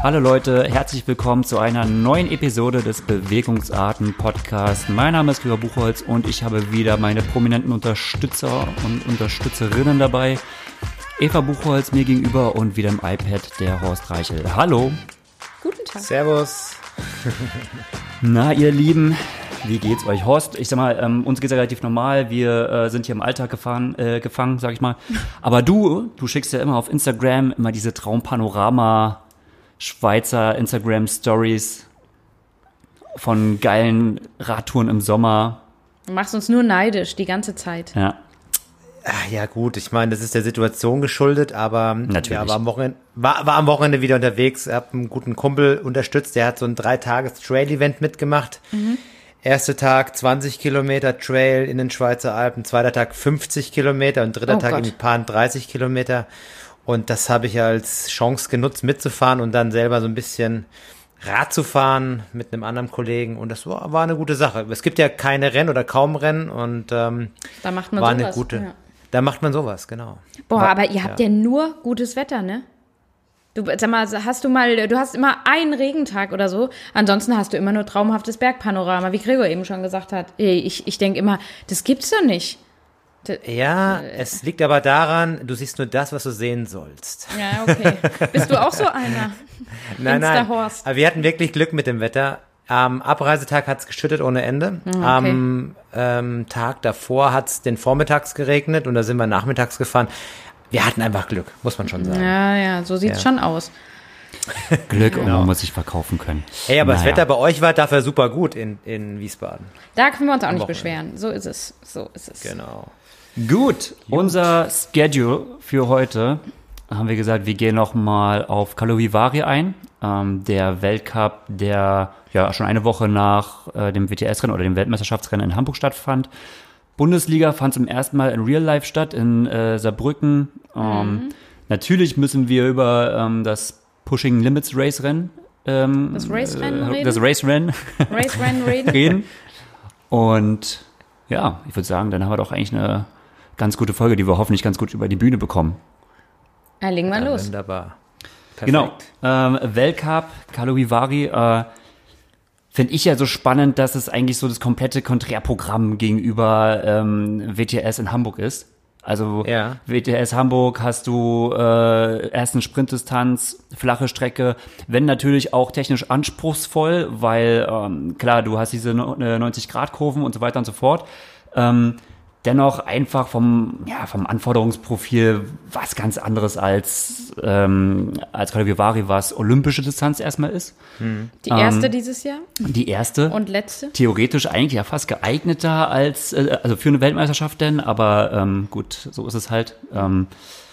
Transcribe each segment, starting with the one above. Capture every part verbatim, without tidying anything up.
alle Leute, herzlich willkommen zu einer neuen Episode des Bewegungsarten-Podcasts. Mein Name ist Gregor Buchholz und ich habe wieder meine prominenten Unterstützer und Unterstützerinnen dabei. Eva Buchholz mir gegenüber und wieder im iPad der Horst Reichel. Hallo. Guten Tag. Servus. Na, ihr Lieben, wie geht's euch? Horst, ich sag mal, ähm, uns geht's ja relativ normal. Wir äh, sind hier im Alltag gefahren, äh, gefangen, sag ich mal. Aber du, du schickst ja immer auf Instagram immer diese Traumpanorama Schweizer Instagram-Stories von geilen Radtouren im Sommer. Du machst uns nur neidisch die ganze Zeit. Ja. Ach, ja gut, ich meine, das ist der Situation geschuldet, aber Natürlich. Ja, war, am Wochenende, war, war am Wochenende wieder unterwegs, hab einen guten Kumpel unterstützt, der hat so ein Drei-Tages-Trail-Event mitgemacht. Mhm. Erster Tag zwanzig Kilometer Trail in den Schweizer Alpen, zweiter Tag fünfzig Kilometer und dritter Oh Tag Gott. in Pan dreißig Kilometer. Und das habe ich als Chance genutzt, mitzufahren und dann selber so ein bisschen Rad zu fahren mit einem anderen Kollegen. Und das war, war eine gute Sache. Es gibt ja keine Rennen oder kaum Rennen und ähm, Da macht man war sowas. eine gute. Ja. Da macht man sowas, genau. Boah, War- aber ihr habt ja. nur gutes Wetter, ne? Du, sag mal, hast du mal, du hast immer einen Regentag oder so, ansonsten hast du immer nur traumhaftes Bergpanorama, wie Gregor eben schon gesagt hat. Ich, ich denke immer, das gibt's doch nicht. Das, Ja, es liegt aber daran, du siehst nur das, was du sehen sollst. ja, okay. Bist du auch so einer? Nein, nein. Insta-Horst. Aber wir hatten wirklich Glück mit dem Wetter. Am Abreisetag hat es geschüttet ohne Ende. okay. Am ähm, Tag davor hat es den Vormittags geregnet und da sind wir nachmittags gefahren. Wir hatten einfach Glück, muss man schon sagen. Ja, ja, so sieht's Ja. schon aus. Glück und man muss sich verkaufen können. Hey, aber das Naja. Wetter bei euch war dafür super gut in, in Wiesbaden. Da können wir uns auch nicht Wochenende. beschweren. So ist es. So ist es. Genau. Gut, unser Schedule für heute, haben wir gesagt, wir gehen nochmal auf Kalovivari ein. Ähm, der Weltcup, der ja schon eine Woche nach äh, dem W T S-Rennen oder dem Weltmeisterschaftsrennen in Hamburg stattfand. Bundesliga fand zum ersten Mal in Real Life statt, in äh, Saarbrücken. Ähm, Mhm. Natürlich müssen wir über ähm, das Pushing Limits Race Rennen ähm, Das Race-Rennen äh, reden? Das Race Rennen Race Rennen reden. reden. Und ja, ich würde sagen, dann haben wir doch eigentlich eine ganz gute Folge, die wir hoffentlich ganz gut über die Bühne bekommen. Ja, legen wir Ja, los. wunderbar. Perfekt. Genau. Ähm, Weltcup, Kalovivari, äh, finde ich ja so spannend, dass es eigentlich so das komplette Konträrprogramm gegenüber ähm, W T S in Hamburg ist. Also Ja. W T S Hamburg hast du äh, erst eine Sprintdistanz, flache Strecke, wenn natürlich auch technisch anspruchsvoll, weil ähm, klar, du hast diese neunzig-Grad-Kurven und so weiter und so fort. Ähm, dennoch einfach vom, ja, vom Anforderungsprofil was ganz anderes als, ähm, als Kalovivari, was olympische Distanz erstmal ist. Die erste dieses Jahr Die erste. und letzte. Theoretisch eigentlich ja fast geeigneter als, äh, also für eine Weltmeisterschaft denn, aber ähm, gut, so ist es halt. Ähm,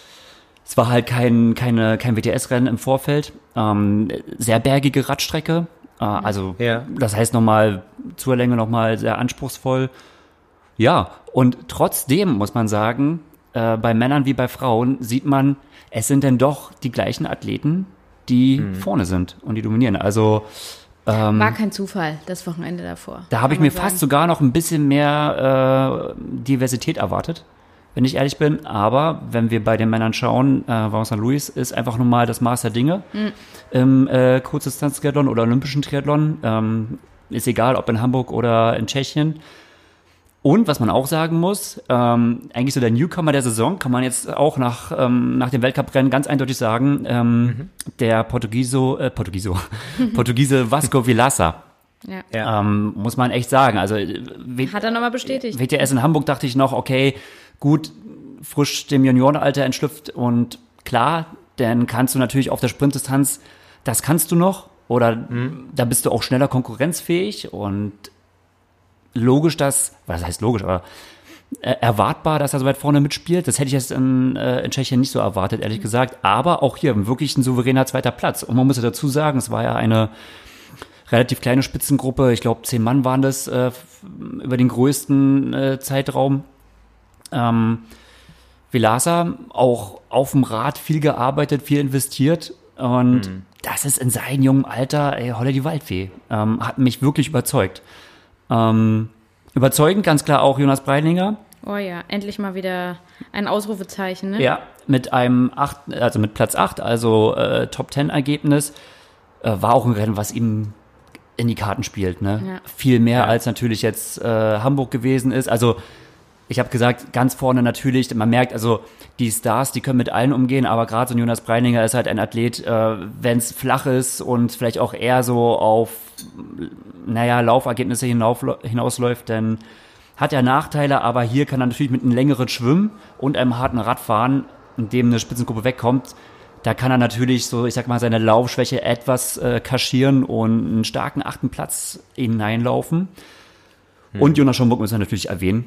es war halt kein, keine, kein W T S-Rennen im Vorfeld. Ähm, sehr bergige Radstrecke. Äh, also Ja. das heißt nochmal zur Länge nochmal sehr anspruchsvoll. Ja, und trotzdem muss man sagen, äh, bei Männern wie bei Frauen sieht man, es sind denn doch die gleichen Athleten, die vorne sind und die dominieren. Also War kein Zufall, das Wochenende davor. da habe ich kann mir man fast sagen. sogar noch ein bisschen mehr äh, Diversität erwartet, wenn ich ehrlich bin. Aber wenn wir bei den Männern schauen, äh, Vincent Louis ist einfach nun mal das Maß der Dinge Mhm. im äh, Kurzdistanz-Triathlon oder olympischen Triathlon. Ähm, ist egal, ob in Hamburg oder in Tschechien. Und was man auch sagen muss, ähm, eigentlich so der Newcomer der Saison, kann man jetzt auch nach, ähm, nach dem Weltcuprennen ganz eindeutig sagen, ähm, Mhm. der Portugiso, äh, Portugiso, Portugiese Vasco Vilaça. Ja. Ja. Ähm, muss man echt sagen. Also W- Hat er nochmal bestätigt. W T S in Hamburg dachte ich noch, okay, gut, frisch dem Juniorenalter entschlüpft und klar, dann kannst du natürlich auf der Sprintdistanz, das kannst du noch oder da bist du auch schneller konkurrenzfähig und logisch, dass, was heißt logisch, aber äh, erwartbar, dass er so weit vorne mitspielt. Das hätte ich jetzt in, äh, in Tschechien nicht so erwartet, ehrlich gesagt. Aber auch hier wirklich ein souveräner zweiter Platz. Und man muss ja dazu sagen, es war ja eine relativ kleine Spitzengruppe. Ich glaube, zehn Mann waren das äh, über den größten äh, Zeitraum. Ähm, Vilaça auch auf dem Rad viel gearbeitet, viel investiert. Und das ist in seinem jungen Alter, ey, Holla die Waldfee. Ähm, hat mich wirklich überzeugt. Ähm, überzeugend ganz klar auch Jonas Breitlinger. Oh ja, endlich mal wieder ein Ausrufezeichen, ne? Ja, mit einem acht, also mit Platz acht, also äh, Top Ten Ergebnis. äh, war auch ein Rennen, was ihm in die Karten spielt, ne? Ja. Viel mehr Ja. als natürlich jetzt äh, Hamburg gewesen ist. Also ich habe gesagt, ganz vorne natürlich, man merkt, also die Stars, die können mit allen umgehen, aber gerade so ein Jonas Breininger ist halt ein Athlet, äh, wenn es flach ist und vielleicht auch eher so auf, naja, Laufergebnisse hinauf, hinausläuft, dann hat er Nachteile, aber hier kann er natürlich mit einem längeren Schwimmen und einem harten Radfahren, in dem eine Spitzengruppe wegkommt, da kann er natürlich so, ich sag mal, seine Laufschwäche etwas äh, kaschieren und einen starken achten Platz hineinlaufen. Hm. Und Jonas Schomburg müssen wir natürlich erwähnen.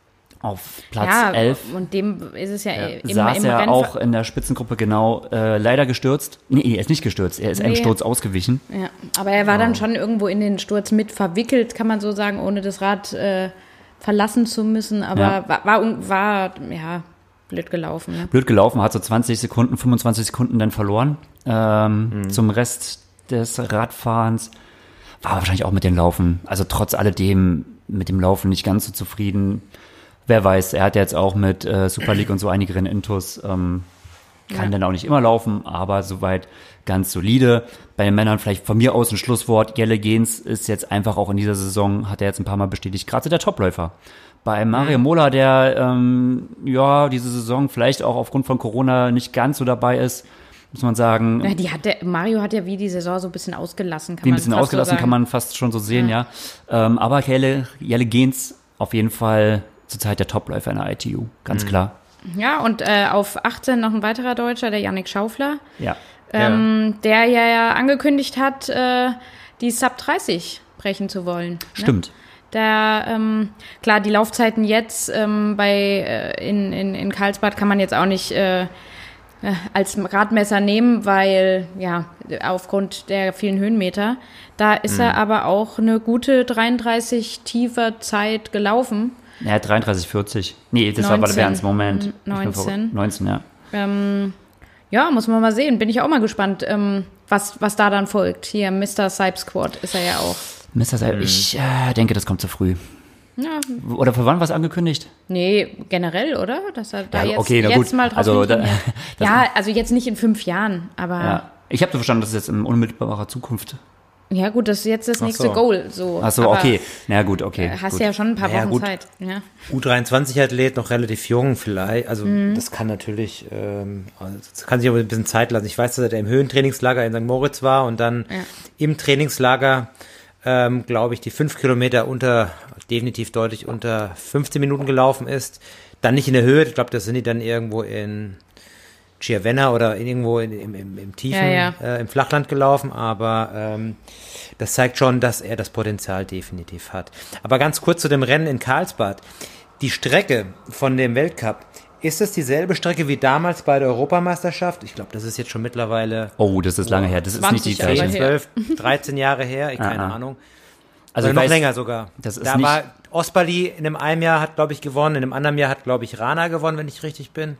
Auf Platz ja, elf und dem ist es ja, ja, im, saß im er Rennen. auch in der Spitzengruppe genau äh, leider gestürzt. Nee, er ist nicht gestürzt, er ist einem Nee. Sturz ausgewichen. Ja, aber er war dann schon irgendwo in den Sturz mit verwickelt, kann man so sagen, ohne das Rad äh, verlassen zu müssen. Aber Ja. war, war, war, ja, blöd gelaufen. Ne? Blöd gelaufen, hat so zwanzig Sekunden, fünfundzwanzig Sekunden dann verloren ähm, Mhm. zum Rest des Radfahrens. War wahrscheinlich auch mit dem Laufen, also trotz alledem mit dem Laufen nicht ganz so zufrieden. Wer weiß, er hat jetzt auch mit äh, Super League und so einige Rennen intus, ähm, kann Ja. dann auch nicht immer laufen, aber soweit ganz solide. Bei den Männern vielleicht von mir aus ein Schlusswort. Jelle Gens ist jetzt einfach auch in dieser Saison, hat er jetzt ein paar Mal bestätigt, gerade so der Topläufer. Bei Mario Mola, der ähm, ja diese Saison vielleicht auch aufgrund von Corona nicht ganz so dabei ist, muss man sagen, Ja, die hat der, Mario hat ja wie die Saison so ein bisschen ausgelassen, kann wie ein man bisschen fast ausgelassen, so sagen. kann man fast schon so sehen, ja. Ähm, aber Jelle, Jelle Gens auf jeden Fall zurzeit der Topläufer in der I T U, ganz klar. Ja, und äh, auf achtzehn noch ein weiterer Deutscher, der Yannick Schaufler, Ja. ähm, der ja, ja angekündigt hat, äh, die Sub dreißig brechen zu wollen. Ne? Stimmt. Der, ähm, klar, die Laufzeiten jetzt ähm, bei äh, in, in, in Karlsbad kann man jetzt auch nicht äh, äh, als Radmesser nehmen, weil ja aufgrund der vielen Höhenmeter. Da ist Mhm. er aber auch eine gute dreiunddreißig tiefer Zeit gelaufen. Ja, dreiunddreißig vierzig. Nee, das war neunzehn. Valverns Moment. Ich bin neunzehn. vor- neunzehn, ja. Ähm, ja, muss man mal sehen. Bin ich auch mal gespannt, ähm, was, was da dann folgt. Hier, Mister Sype Squad ist er ja auch. Mister Seib, ich äh, denke, das kommt zu früh. Ja, Oder für wann was angekündigt? nee, generell, oder? Dass er da Ja, jetzt, okay, na jetzt gut. mal drauf Also da- hintrainiert. das- Ja, also jetzt nicht in fünf Jahren, aber Ja. ja, Ich habe so verstanden, dass es jetzt in unmittelbarer Zukunft. gut, das ist jetzt das Ach nächste so. Goal. So. Ach so, Aber, okay. Na gut, okay. äh, Hast gut. ja schon ein paar Ja, Wochen gut. Zeit. Ja. U dreiundzwanzig-Athlet, noch relativ jung vielleicht, also Mhm. das kann natürlich, ähm, also das kann sich aber ein bisschen Zeit lassen. Ich weiß, dass er im Höhentrainingslager in Sankt Moritz war und dann Ja. im Trainingslager, ähm, glaube ich, die fünf Kilometer unter, definitiv deutlich unter fünfzehn Minuten gelaufen ist. Dann nicht in der Höhe, ich glaube, das sind die dann irgendwo in Chiavenna oder irgendwo in, im, im, im tiefen, Ja, ja. Äh, im Flachland gelaufen, aber ähm, das zeigt schon, dass er das Potenzial definitiv hat. Aber ganz kurz zu dem Rennen in Karlsbad. Die Strecke von dem Weltcup, ist es dieselbe Strecke wie damals bei der Europameisterschaft? Ich glaube, das ist jetzt schon mittlerweile Oh, das ist lange her. Das ist nicht die zwanzig Jahre gleiche. her. zwölf, dreizehn Jahre her, ich, keine Ah, ah. Ahnung. Also Oder ich noch weiß, länger sogar. das ist da nicht- war Osbali in einem einen Jahr hat, glaube ich, gewonnen, in einem anderen Jahr hat, glaube ich, Rana gewonnen, wenn ich richtig bin.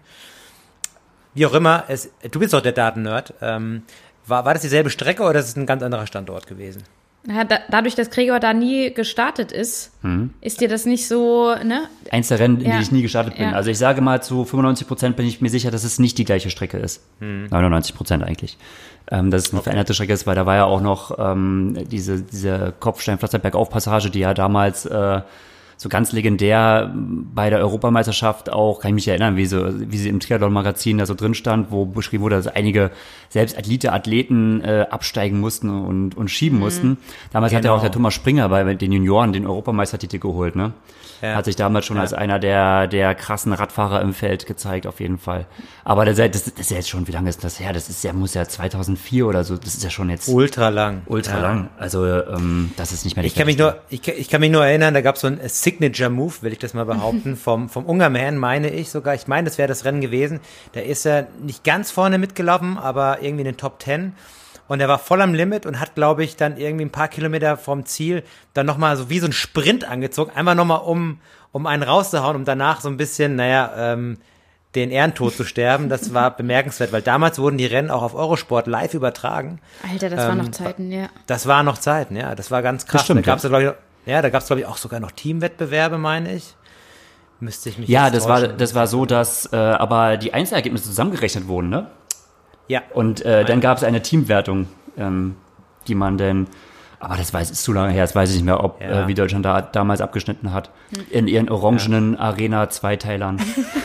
Wie auch immer, es, du bist doch der Daten-Nerd. Ähm, war, war das dieselbe Strecke oder ist es ein ganz anderer Standort gewesen? Ja, da, dadurch, dass Gregor da nie gestartet ist, Mhm. ist dir das nicht so, ne? Eins der Rennen, in Ja. die ich nie gestartet bin. Ja. Also ich sage mal, zu fünfundneunzig Prozent bin ich mir sicher, dass es nicht die gleiche Strecke ist. neunundneunzig Prozent eigentlich. Ähm, dass es eine veränderte Strecke ist, weil da war ja auch noch ähm, diese, diese Kopfstein-Pflasterberg-Auf-Passage, die ja damals äh, so ganz legendär bei der Europameisterschaft auch, kann ich mich erinnern, wie, so, wie sie im Triathlon-Magazin da so drin stand, wo beschrieben wurde, dass einige selbst Athlete, Athleten äh, absteigen mussten und, und schieben mussten. Damals hat ja Genau. auch der Thomas Springer bei den Junioren den Europameistertitel geholt, ne? Ja. Hat sich damals schon Ja. als einer der, der krassen Radfahrer im Feld gezeigt, auf jeden Fall. Aber das, das, das ist ja jetzt schon, wie lange ist das her? Das ist ja, muss ja zweitausendvier oder so, das ist ja schon jetzt Ultra lang. ultra Ja. lang. Also, ähm, das ist nicht mehr die Ich kann mich nur, ich, kann- ich kann mich nur erinnern, da gab es so einen Signature-Move, will ich das mal behaupten, vom, vom Ungerman, meine ich sogar. Ich meine, das wäre das Rennen gewesen. Da ist er nicht ganz vorne mitgelaufen, aber irgendwie in den Top Ten. Und er war voll am Limit und hat, glaube ich, dann irgendwie ein paar Kilometer vom Ziel dann nochmal so wie so ein Sprint angezogen. Einfach nochmal, um, um einen rauszuhauen, um danach so ein bisschen, naja, ähm, den Ehrentod zu sterben. Das war bemerkenswert, weil damals wurden die Rennen auch auf Eurosport live übertragen. Alter, das waren Ähm, noch Zeiten, ja. Das waren noch Zeiten, ja. Das war ganz krass. stimmt, da gab's ja. ja, glaube ich, ja, da gab's glaube ich auch sogar noch Teamwettbewerbe, meine ich. Müsste ich mich Ja, jetzt das war, täuschen. das war so, dass äh, aber die Einzelergebnisse zusammengerechnet wurden, ne? Ja. Und äh, dann gab es eine Teamwertung. Ähm, die man denn, aber das weiß ist zu lange her, das weiß ich nicht mehr, ob Ja. äh, wie Deutschland da damals abgeschnitten hat. In ihren orangenen ja. Arena-Zweiteilern.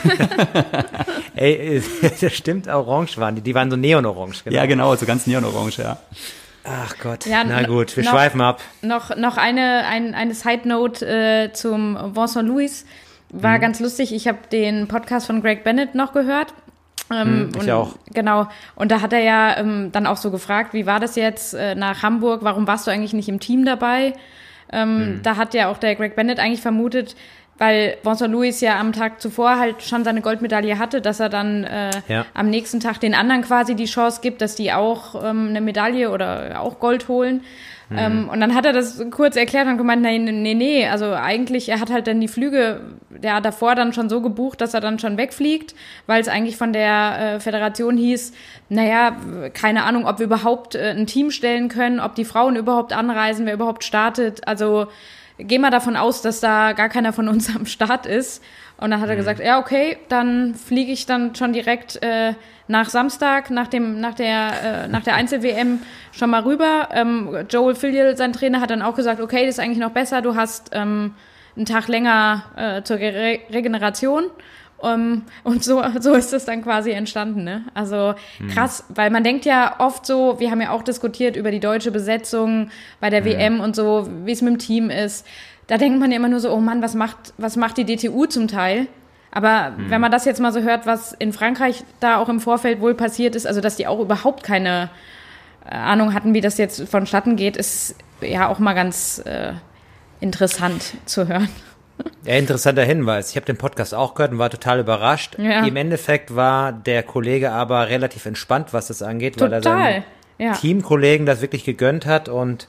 Ey, das stimmt, orange waren die. Die waren so neonorange. Genau. Ja, genau, so ganz neonorange, ja. Ach Gott, ja, na gut, wir noch, schweifen ab. Noch, noch eine, ein, eine Side-Note äh, zum Vincent Louis. War mhm. ganz lustig, ich habe den Podcast von Greg Bennett noch gehört. Ähm, ich und, auch. Genau, und da hat er ja ähm, dann auch so gefragt, wie war das jetzt äh, nach Hamburg, warum warst du eigentlich nicht im Team dabei? Ähm, mhm. Da hat ja auch der Greg Bennett eigentlich vermutet, weil Vincent Louis ja am Tag zuvor halt schon seine Goldmedaille hatte, dass er dann äh, ja. am nächsten Tag den anderen quasi die Chance gibt, dass die auch ähm, eine Medaille oder auch Gold holen. Mhm. Ähm, und dann hat er das kurz erklärt und gemeint, nee, nee, nee, also eigentlich, er hat halt dann die Flüge, der hat davor dann schon so gebucht, dass er dann schon wegfliegt, weil es eigentlich von der äh, Föderation hieß, naja, keine Ahnung, ob wir überhaupt äh, ein Team stellen können, ob die Frauen überhaupt anreisen, wer überhaupt startet, also geh mal davon aus, dass da gar keiner von uns am Start ist. Und dann hat er mhm. gesagt, ja, okay, dann fliege ich dann schon direkt äh, nach Samstag, nach dem, nach der, äh, nach der Einzel-W M schon mal rüber. Ähm, Joel Filial, sein Trainer, hat dann auch gesagt, okay, das ist eigentlich noch besser, du hast ähm, einen Tag länger äh, zur Re- Regeneration. Um, und so, so ist das dann quasi entstanden, ne? Also krass, mhm. weil man denkt ja oft so, wir haben ja auch diskutiert über die deutsche Besetzung bei der mhm. W M und so, wie es mit dem Team ist. Da denkt man ja immer nur so, oh Mann, was macht, was macht die D T U zum Teil? Aber mhm. wenn man das jetzt mal so hört, was in Frankreich da auch im Vorfeld wohl passiert ist, also dass die auch überhaupt keine Ahnung hatten, wie das jetzt vonstatten geht, ist ja auch mal ganz äh, interessant zu hören. Ja, interessanter Hinweis. Ich habe den Podcast auch gehört und war total überrascht. Ja. Im Endeffekt war der Kollege aber relativ entspannt, was das angeht, total. weil er seinen ja. Teamkollegen das wirklich gegönnt hat und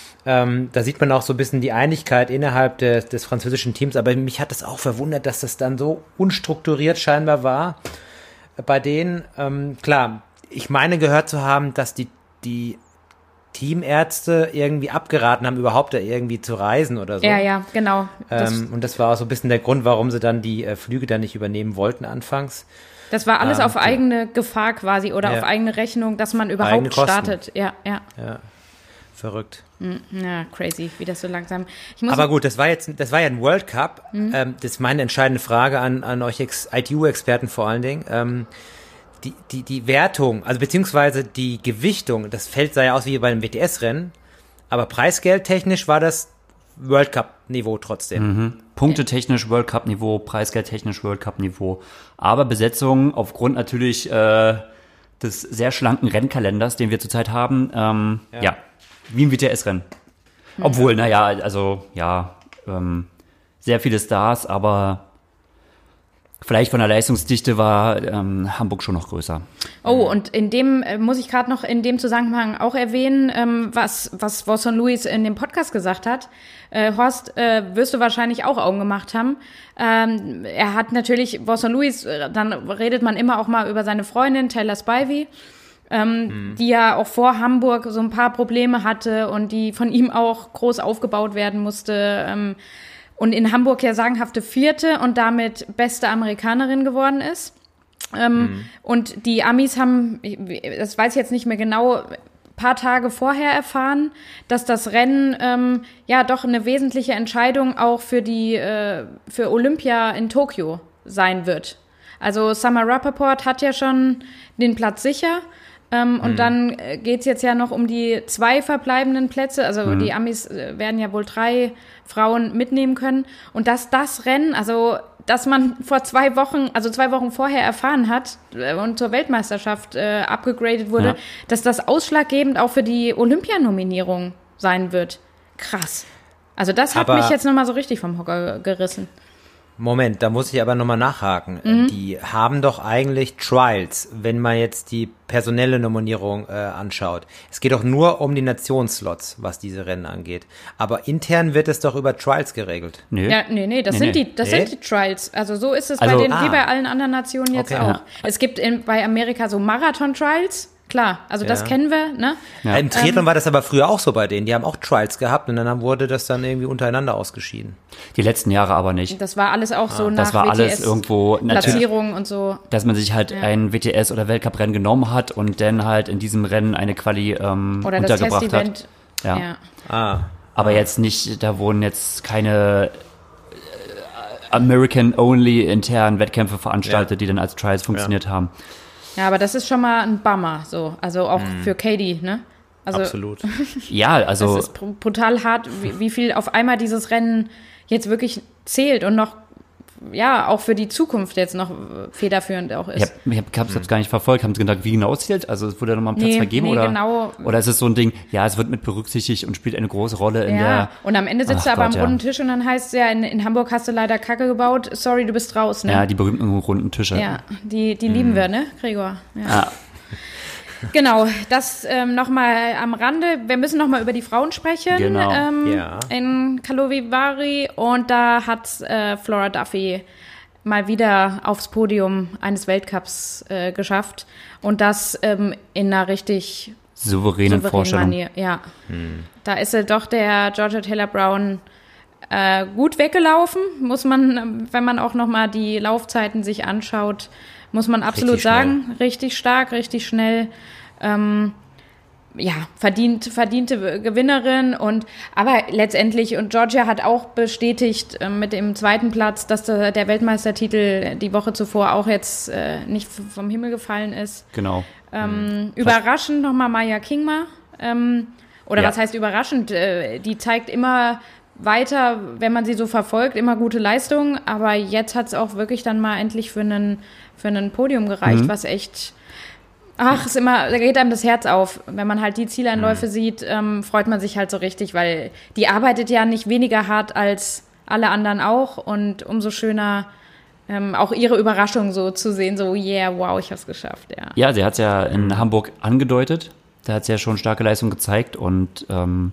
ähm, da sieht man auch so ein bisschen die Einigkeit innerhalb des, des französischen Teams, aber mich hat das auch verwundert, dass das dann so unstrukturiert scheinbar war bei denen. Ähm, klar, ich meine gehört zu haben, dass die, die Teamärzte irgendwie abgeraten haben, überhaupt da irgendwie zu reisen oder so. Ja, ja, genau. Das ähm, und das war auch so ein bisschen der Grund, warum sie dann die äh, Flüge dann nicht übernehmen wollten anfangs. Das war alles ähm, auf ja. eigene Gefahr quasi oder ja. auf eigene Rechnung, dass man überhaupt startet. Ja, ja. Ja, verrückt. Ja, crazy, wie das so langsam. Ich muss Aber gut, das war jetzt, das war ja ein World Cup. Mhm. Ähm, das ist meine entscheidende Frage an, an euch I T U-Experten vor allen Dingen. Ähm, Die, die, die Wertung, also beziehungsweise die Gewichtung, das Feld sah ja aus wie bei einem W T S-Rennen, aber preisgeldtechnisch war das World Cup-Niveau trotzdem. Mhm. Punktetechnisch World Cup-Niveau, preisgeldtechnisch World Cup-Niveau. Aber Besetzung aufgrund natürlich äh, des sehr schlanken Rennkalenders, den wir zurzeit haben, ähm, ja. ja, wie ein W T S-Rennen. Mhm. Obwohl, naja, also ja, ähm, sehr viele Stars, aber vielleicht von der Leistungsdichte war ähm, Hamburg schon noch größer. Oh, und in dem äh, muss ich gerade noch in dem Zusammenhang auch erwähnen, ähm, was was Vincent Louis in dem Podcast gesagt hat. Äh, Horst, äh, wirst du wahrscheinlich auch Augen gemacht haben. Ähm, er hat natürlich, Vincent Louis, äh, dann redet man immer auch mal über seine Freundin Taylor Spivey, ähm, mhm. die ja auch vor Hamburg so ein paar Probleme hatte und die von ihm auch groß aufgebaut werden musste. Ähm, Und in Hamburg ja sagenhafte Vierte und damit beste Amerikanerin geworden ist. Ähm, mhm. Und die Amis haben, das weiß ich jetzt nicht mehr genau, ein paar Tage vorher erfahren, dass das Rennen ähm, ja doch eine wesentliche Entscheidung auch für die äh, für Olympia in Tokio sein wird. Also Summer Rappaport hat ja schon den Platz sicher. Ähm, und mhm. dann geht's jetzt ja noch um die zwei verbleibenden Plätze. Also mhm. die Amis äh, werden ja wohl drei Frauen mitnehmen können. Und dass das Rennen, also dass man vor zwei Wochen, also zwei Wochen vorher erfahren hat äh, und zur Weltmeisterschaft äh, abgegradet wurde, ja. dass das ausschlaggebend auch für die Olympianominierung sein wird. Krass. Also das hat aber mich jetzt nochmal so richtig vom Hocker gerissen. Moment, da muss ich aber nochmal nachhaken. Mhm. Die haben doch eigentlich Trials, wenn man jetzt die personelle Nominierung äh, anschaut. Es geht doch nur um die Nationsslots, was diese Rennen angeht. Aber intern wird es doch über Trials geregelt. Nee, ja, nee, nee, das, nee, sind, nee. Die, das nee? sind die Trials. Also so ist es also, bei den, ah. wie bei allen anderen Nationen jetzt okay, auch. Ja. Es gibt in, bei Amerika so Marathon-Trials. klar. Also das Ja. kennen wir, ne? Ja. Im Triathlon war das aber früher auch so bei denen. Die haben auch Trials gehabt und dann wurde das dann irgendwie untereinander ausgeschieden. Die letzten Jahre aber nicht. Das war alles auch so nach Das war W T S alles irgendwo, natürlich, Platzierung und so. dass man sich halt ein W T S- oder Weltcuprennen genommen hat und dann halt in diesem Rennen eine Quali ähm, Oder das untergebracht hat. Testevent. Ja. Ja. Ah. Aber jetzt nicht, da wurden jetzt keine äh, American-only internen Wettkämpfe veranstaltet, Ja. die dann als Trials funktioniert haben. Ja, aber das ist schon mal ein Bummer, so. Also auch für Katie, ne? Also Absolut. Ja, also das ist br- brutal hart, wie, wie viel auf einmal dieses Rennen jetzt wirklich zählt und noch, ja, auch für die Zukunft jetzt noch federführend auch ich ist. habe ich hab, hab's jetzt gar nicht verfolgt. Haben Sie gedacht, wie genau es zählt? Also es wurde nochmal ein Platz Nee, vergeben? nee, oder, genau. oder ist es so ein Ding, ja, es wird mit berücksichtigt und spielt eine große Rolle in Ja, der... und am Ende sitzt Ach du aber Gott, am ja. runden Tisch und dann heißt es ja, in, in Hamburg hast du leider Kacke gebaut, sorry, du bist raus, ne? Ja, die berühmten runden Tische. Ja, die, die lieben wir, ne, Gregor? Ja. Ja. Genau, das ähm, nochmal am Rande. Wir müssen nochmal über die Frauen sprechen. Genau. Ähm, Ja. In Karlovy Vary. Und da hat äh, Flora Duffy mal wieder aufs Podium eines Weltcups äh, geschafft. Und das ähm, in einer richtig Souveränen souveränen Vorstellung. Manier. Ja. Da ist sie doch der Georgia Taylor Brown äh, gut weggelaufen. Muss man, wenn man auch nochmal die Laufzeiten sich anschaut, muss man absolut Richtig schnell. sagen, richtig stark, richtig schnell. Ähm, ja, verdient, verdiente Gewinnerin und aber letztendlich, und Georgia hat auch bestätigt äh, mit dem zweiten Platz, dass der, der Weltmeistertitel die Woche zuvor auch jetzt äh, nicht vom Himmel gefallen ist. Genau. Ähm, überraschend nochmal Maya Kingma. Ähm, oder Ja. was heißt überraschend? Äh, die zeigt immer weiter, wenn man sie so verfolgt, immer gute Leistungen. Aber jetzt hat es auch wirklich dann mal endlich für einen für einen Podium gereicht, Mhm. was echt... Ach, ist immer, da geht einem das Herz auf. Wenn man halt die Zieleinläufe sieht, ähm, freut man sich halt so richtig, weil die arbeitet ja nicht weniger hart als alle anderen auch. Und umso schöner ähm, auch ihre Überraschung so zu sehen, so yeah, wow, ich hab's geschafft, ja. Ja, sie hat es ja in Hamburg angedeutet. Da hat sie ja schon starke Leistung gezeigt und ähm,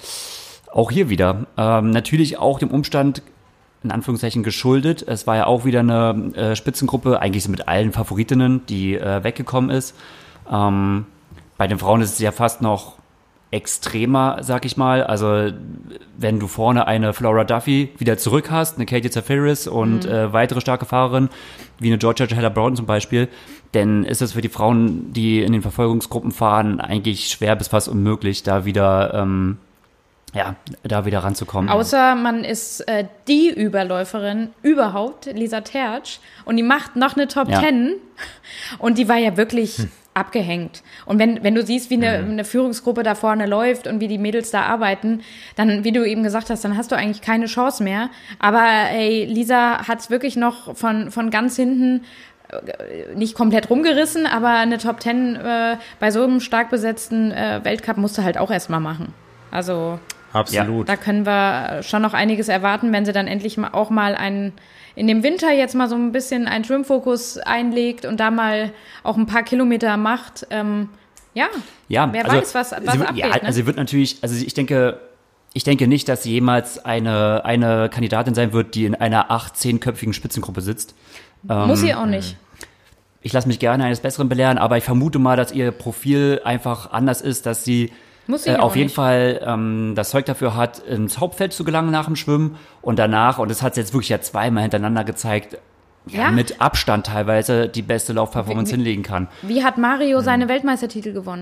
auch hier wieder. Ähm, natürlich auch dem Umstand, in Anführungszeichen, geschuldet. Es war ja auch wieder eine äh, Spitzengruppe, eigentlich so mit allen Favoritinnen, die äh, weggekommen ist. Ähm, bei den Frauen ist es ja fast noch extremer, sag ich mal. Also wenn du vorne eine Flora Duffy wieder zurück hast, eine Katie Zafiris und Mhm. äh, weitere starke Fahrerinnen, wie eine Georgia Taylor Brown zum Beispiel, dann ist es für die Frauen, die in den Verfolgungsgruppen fahren, eigentlich schwer bis fast unmöglich, da wieder ähm, ja, da wieder ranzukommen. Außer man ist äh, die Überläuferin überhaupt, Lisa Tertsch, und die macht noch eine Top Ja. Ten und die war ja wirklich Hm. abgehängt. Und wenn, wenn du siehst, wie eine, eine Führungsgruppe da vorne läuft und wie die Mädels da arbeiten, dann, wie du eben gesagt hast, dann hast du eigentlich keine Chance mehr. Aber ey, Lisa hat's wirklich noch von, von ganz hinten äh, nicht komplett rumgerissen, aber eine Top Ten äh, bei so einem stark besetzten äh, Weltcup musst du halt auch erstmal machen. Also Absolut. da können wir schon noch einiges erwarten, wenn sie dann endlich mal auch mal einen, in dem Winter jetzt mal so ein bisschen einen Schwimmfokus einlegt und da mal auch ein paar Kilometer macht. Ähm, ja, Ja, wer also weiß, was, was sie wird, abgeht. ja, ne? also sie wird natürlich, also ich denke, ich denke nicht, dass sie jemals eine, eine Kandidatin sein wird, die in einer acht-, zehnköpfigen Spitzengruppe sitzt. Muss sie auch nicht. Ich lasse mich gerne eines Besseren belehren, aber ich vermute mal, dass ihr Profil einfach anders ist, dass sie Muss sie äh, auch auf jeden nicht. Fall ähm, das Zeug dafür hat, ins Hauptfeld zu gelangen nach dem Schwimmen und danach, und das hat sie jetzt wirklich ja zweimal hintereinander gezeigt, ja, Ja. mit Abstand teilweise die beste Laufperformance Wie- hinlegen kann. Wie hat Mario seine Weltmeistertitel gewonnen?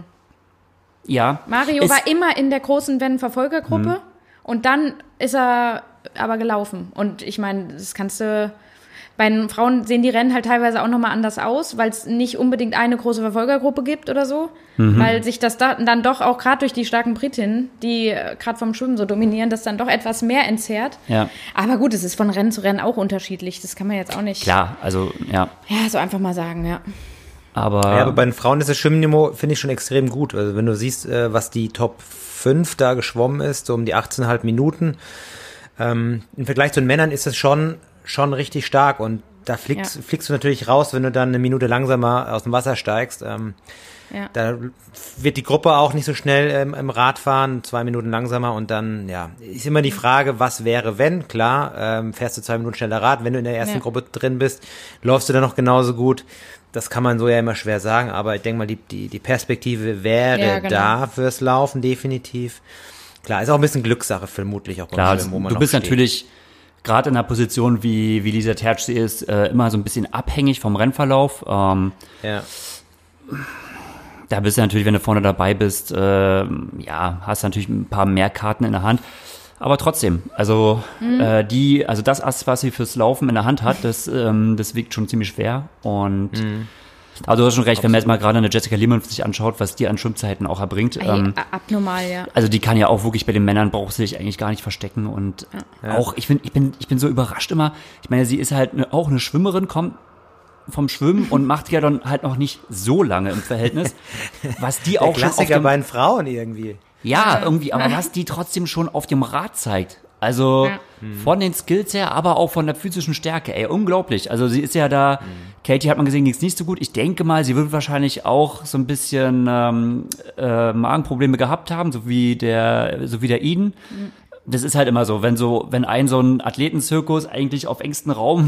Ja. Mario Es- war immer in der großen Wenn-Verfolgergruppe und dann ist er aber gelaufen. Und ich meine, das kannst du... Bei den Frauen sehen die Rennen halt teilweise auch nochmal anders aus, weil es nicht unbedingt eine große Verfolgergruppe gibt oder so. Weil sich das da, dann doch auch gerade durch die starken Britinnen, die gerade vom Schwimmen so dominieren, das dann doch etwas mehr entzerrt. Ja. Aber gut, es ist von Rennen zu Rennen auch unterschiedlich. Das kann man jetzt auch nicht Klar, also ja, ja, so einfach mal sagen, ja. aber, Ja, aber bei den Frauen ist das Schwimmniveau, finde ich, schon extrem gut. Also wenn du siehst, äh, was die Top fünf da geschwommen ist, so um die achtzehn Komma fünf Minuten, ähm, im Vergleich zu den Männern ist es schon, schon richtig stark. Und da fliegst, Ja. fliegst du natürlich raus, wenn du dann eine Minute langsamer aus dem Wasser steigst. Ähm, Ja. Da wird die Gruppe auch nicht so schnell ähm, im Radfahren, zwei Minuten langsamer und dann, ja, ist immer die Frage, was wäre, wenn, klar, ähm, fährst du zwei Minuten schneller Rad, wenn du in der ersten Ja. Gruppe drin bist, läufst du dann noch genauso gut. Das kann man so ja immer schwer sagen, aber ich denke mal, die, die, die Perspektive wäre Ja, genau. da fürs Laufen definitiv. Klar, ist auch ein bisschen Glückssache vermutlich auch beim Klar, Schwimmen, wo man du noch bist steht. natürlich gerade in einer Position, wie, wie Lisa Tertsch sie ist, äh, immer so ein bisschen abhängig vom Rennverlauf. Ähm, Ja. Da bist du natürlich, wenn du vorne dabei bist, äh, ja, hast du natürlich ein paar mehr Karten in der Hand. Aber trotzdem, also Mhm. äh, die, also das Ass, was sie fürs Laufen in der Hand hat, das, ähm, das wiegt schon ziemlich schwer. Und Mhm. also du hast schon recht, wenn man jetzt mal gerade eine Jessica Lehmann sich anschaut, was die an Schwimmzeiten auch erbringt. Ey, Ähm, abnormal, ja. also die kann ja auch wirklich bei den Männern, braucht sie sich eigentlich gar nicht verstecken. Und auch, ich, find, ich, bin, ich bin so überrascht immer, ich meine, sie ist halt eine, auch eine Schwimmerin, kommt vom Schwimmen und macht ja dann halt noch nicht so lange im Verhältnis, was die Der auch schon auf Klassiker dem, bei den Frauen irgendwie. ja, irgendwie, aber was die trotzdem schon auf dem Rad zeigt. Also Ja. von den Skills her, aber auch von der physischen Stärke. Ey, unglaublich. Also sie ist ja da, Katie hat man gesehen, ging's nicht so gut. Ich denke mal, sie wird wahrscheinlich auch so ein bisschen ähm, äh, Magenprobleme gehabt haben, so wie der, so wie der Eden. Das ist halt immer so, wenn so, wenn ein so ein Athletenzirkus eigentlich auf engstem Raum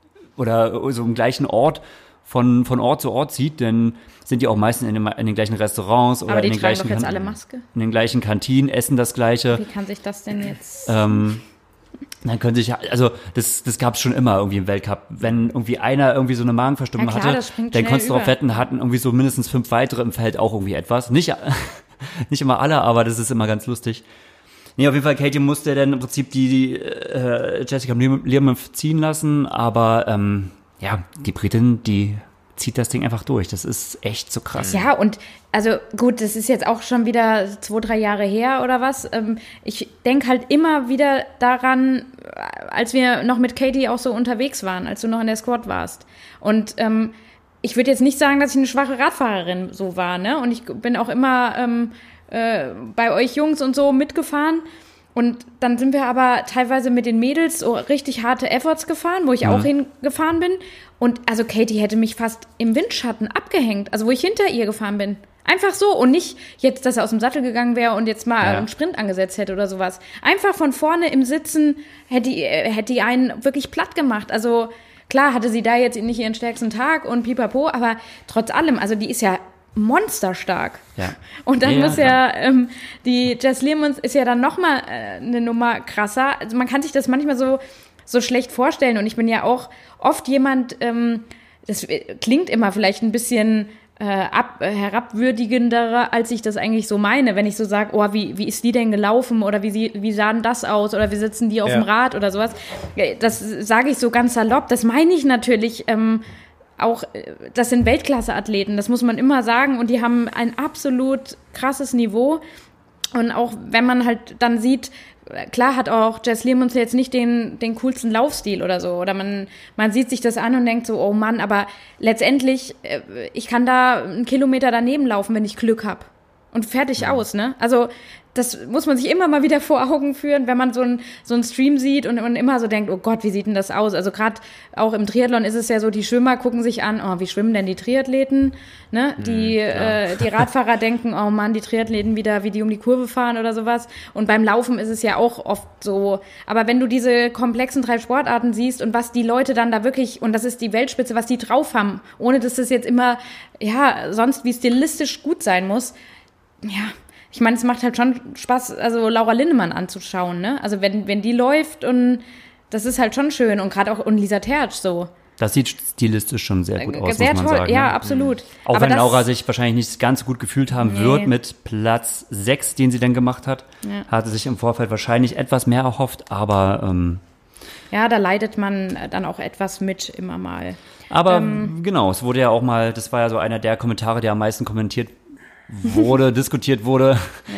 oder so im gleichen Ort von, von Ort zu Ort zieht, dann sind die auch meistens in den, in den gleichen Restaurants oder Aber die in den tragen gleichen doch jetzt Kan- alle Maske. in den gleichen Kantinen, essen das Gleiche. Wie kann sich das denn jetzt... Ähm, dann können sich, also das, das gab es schon immer irgendwie im Weltcup. Wenn irgendwie einer irgendwie so eine Magenverstimmung Ja, klar, hatte, das springt dann schnell konntest du darauf über. wetten, hatten irgendwie so mindestens fünf weitere im Feld auch irgendwie etwas. Nicht, nicht immer alle, aber das ist immer ganz lustig. Nee, auf jeden Fall, Katie musste dann im Prinzip die, die äh, Jessica Learmonth ziehen lassen, aber ähm, ja, die Britin, die zieht das Ding einfach durch. Das ist echt so krass. Ja, und also gut, das ist jetzt auch schon wieder zwei, drei Jahre her oder was. Ähm, ich denke halt immer wieder daran, als wir noch mit Katie auch so unterwegs waren, als du noch in der Squad warst. Und ähm, ich würde jetzt nicht sagen, dass ich eine schwache Radfahrerin so war, ne? Und ich bin auch immer ähm, äh, bei euch Jungs und so mitgefahren. Und dann sind wir aber teilweise mit den Mädels so richtig harte Efforts gefahren, wo ich auch hingefahren bin. Und also Katie hätte mich fast im Windschatten abgehängt, also wo ich hinter ihr gefahren bin. Einfach so und nicht jetzt, dass er aus dem Sattel gegangen wäre und jetzt mal Ja. einen Sprint angesetzt hätte oder sowas. Einfach von vorne im Sitzen hätte, die- hätte die einen wirklich platt gemacht. Also klar hatte sie da jetzt nicht ihren stärksten Tag und pipapo, aber trotz allem, also die ist ja monsterstark. Ja. Und dann Ja, muss ja, ähm, die Jess Learmonth ist ja dann nochmal äh, eine Nummer krasser. Also man kann sich das manchmal so, so schlecht vorstellen. Und ich bin ja auch oft jemand, ähm, das klingt immer vielleicht ein bisschen äh, ab, äh, herabwürdigenderer, als ich das eigentlich so meine. Wenn ich so sage, oh, wie, wie ist die denn gelaufen? Oder wie, sie, wie sah denn das aus? Oder wie sitzen die auf Ja. dem Rad oder sowas? Ja, das sage ich so ganz salopp. Das meine ich natürlich ähm, auch, äh, das sind Weltklasse-Athleten, das muss man immer sagen. Und die haben ein absolut krasses Niveau. Und auch wenn man halt dann sieht, klar hat auch Jess Learmonth jetzt nicht den, den coolsten Laufstil oder so. Oder man, man sieht sich das an und denkt so, oh Mann, aber letztendlich, äh, ich kann da einen Kilometer daneben laufen, wenn ich Glück habe. Und fertig aus, ne? Also das muss man sich immer mal wieder vor Augen führen, wenn man so einen so einen Stream sieht und man immer so denkt, oh Gott, wie sieht denn das aus? Also gerade auch im Triathlon ist es ja so, die Schwimmer gucken sich an, oh, wie schwimmen denn die Triathleten? Ne? Die, äh, die Radfahrer denken, oh Mann, die Triathleten wieder, wie die um die Kurve fahren oder sowas. Und beim Laufen ist es ja auch oft so. Aber wenn du diese komplexen drei Sportarten siehst und was die Leute dann da wirklich, und das ist die Weltspitze, was die drauf haben, ohne dass das jetzt immer, ja, sonst wie stilistisch gut sein muss, ja, ich meine, es macht halt schon Spaß, also Laura Lindemann anzuschauen, ne? Also wenn, wenn die läuft und das ist halt schon schön und gerade auch und Lisa Tertsch so. Das sieht stilistisch schon sehr gut aus, Sehr muss man toll, sagen. ja, ne? absolut. Auch Aber wenn das, Laura sich wahrscheinlich nicht ganz so gut gefühlt haben Nee. wird mit Platz sechs, den sie dann gemacht hat, Ja. hatte sich im Vorfeld wahrscheinlich etwas mehr erhofft, aber ähm, ja, da leidet man dann auch etwas mit immer mal. aber Ähm. genau, es wurde ja auch mal, das war ja so einer der Kommentare, der am meisten kommentiert wurde, diskutiert wurde,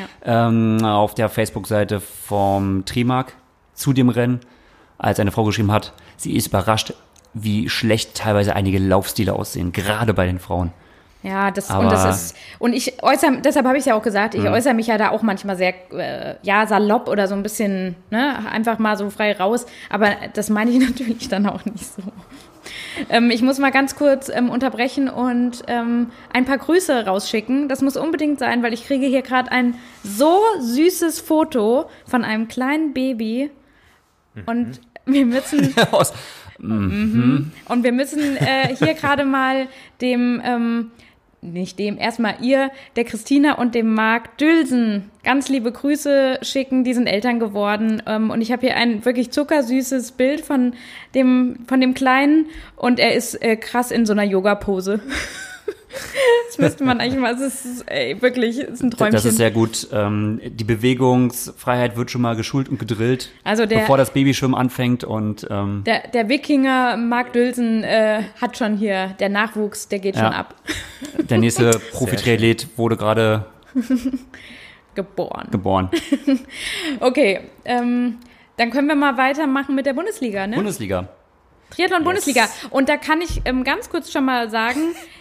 ähm, auf der Facebook-Seite vom Trimark zu dem Rennen, als eine Frau geschrieben hat, sie ist überrascht, wie schlecht teilweise einige Laufstile aussehen, gerade bei den Frauen. Ja, das Aber- und das ist und ich äußere, deshalb habe ich es ja auch gesagt, ich äußere mich ja da auch manchmal sehr äh, ja salopp oder so ein bisschen, ne, einfach mal so frei raus, aber das meine ich natürlich dann auch nicht so. Ähm, ich muss mal ganz kurz ähm, unterbrechen und ähm, ein paar Grüße rausschicken. Das muss unbedingt sein, weil ich kriege hier gerade ein so süßes Foto von einem kleinen Baby und wir müssen Aus- mhm. und wir müssen äh, hier gerade mal dem ähm, nicht dem, erstmal ihr, der Christina und dem Marc Dülsen ganz liebe Grüße schicken, die sind Eltern geworden ähm, und ich habe hier ein wirklich zuckersüßes Bild von dem, von dem Kleinen und er ist äh, krass in so einer Yoga-Pose. Das müsste man eigentlich mal, es ist ey, wirklich, es ist ein Träumchen. Das ist sehr gut. Ähm, die Bewegungsfreiheit wird schon mal geschult und gedrillt, also der, bevor das Babyschwimmen anfängt und ähm, der, der Wikinger Marc Dülsen äh, hat schon hier, der Nachwuchs, der geht Ja. schon ab. der nächste Profi-Triathlet wurde gerade Geboren. geboren. Okay, ähm, dann können wir mal weitermachen mit der Bundesliga, ne? Bundesliga. Triathlon Yes. Bundesliga. Und da kann ich ähm, ganz kurz schon mal sagen,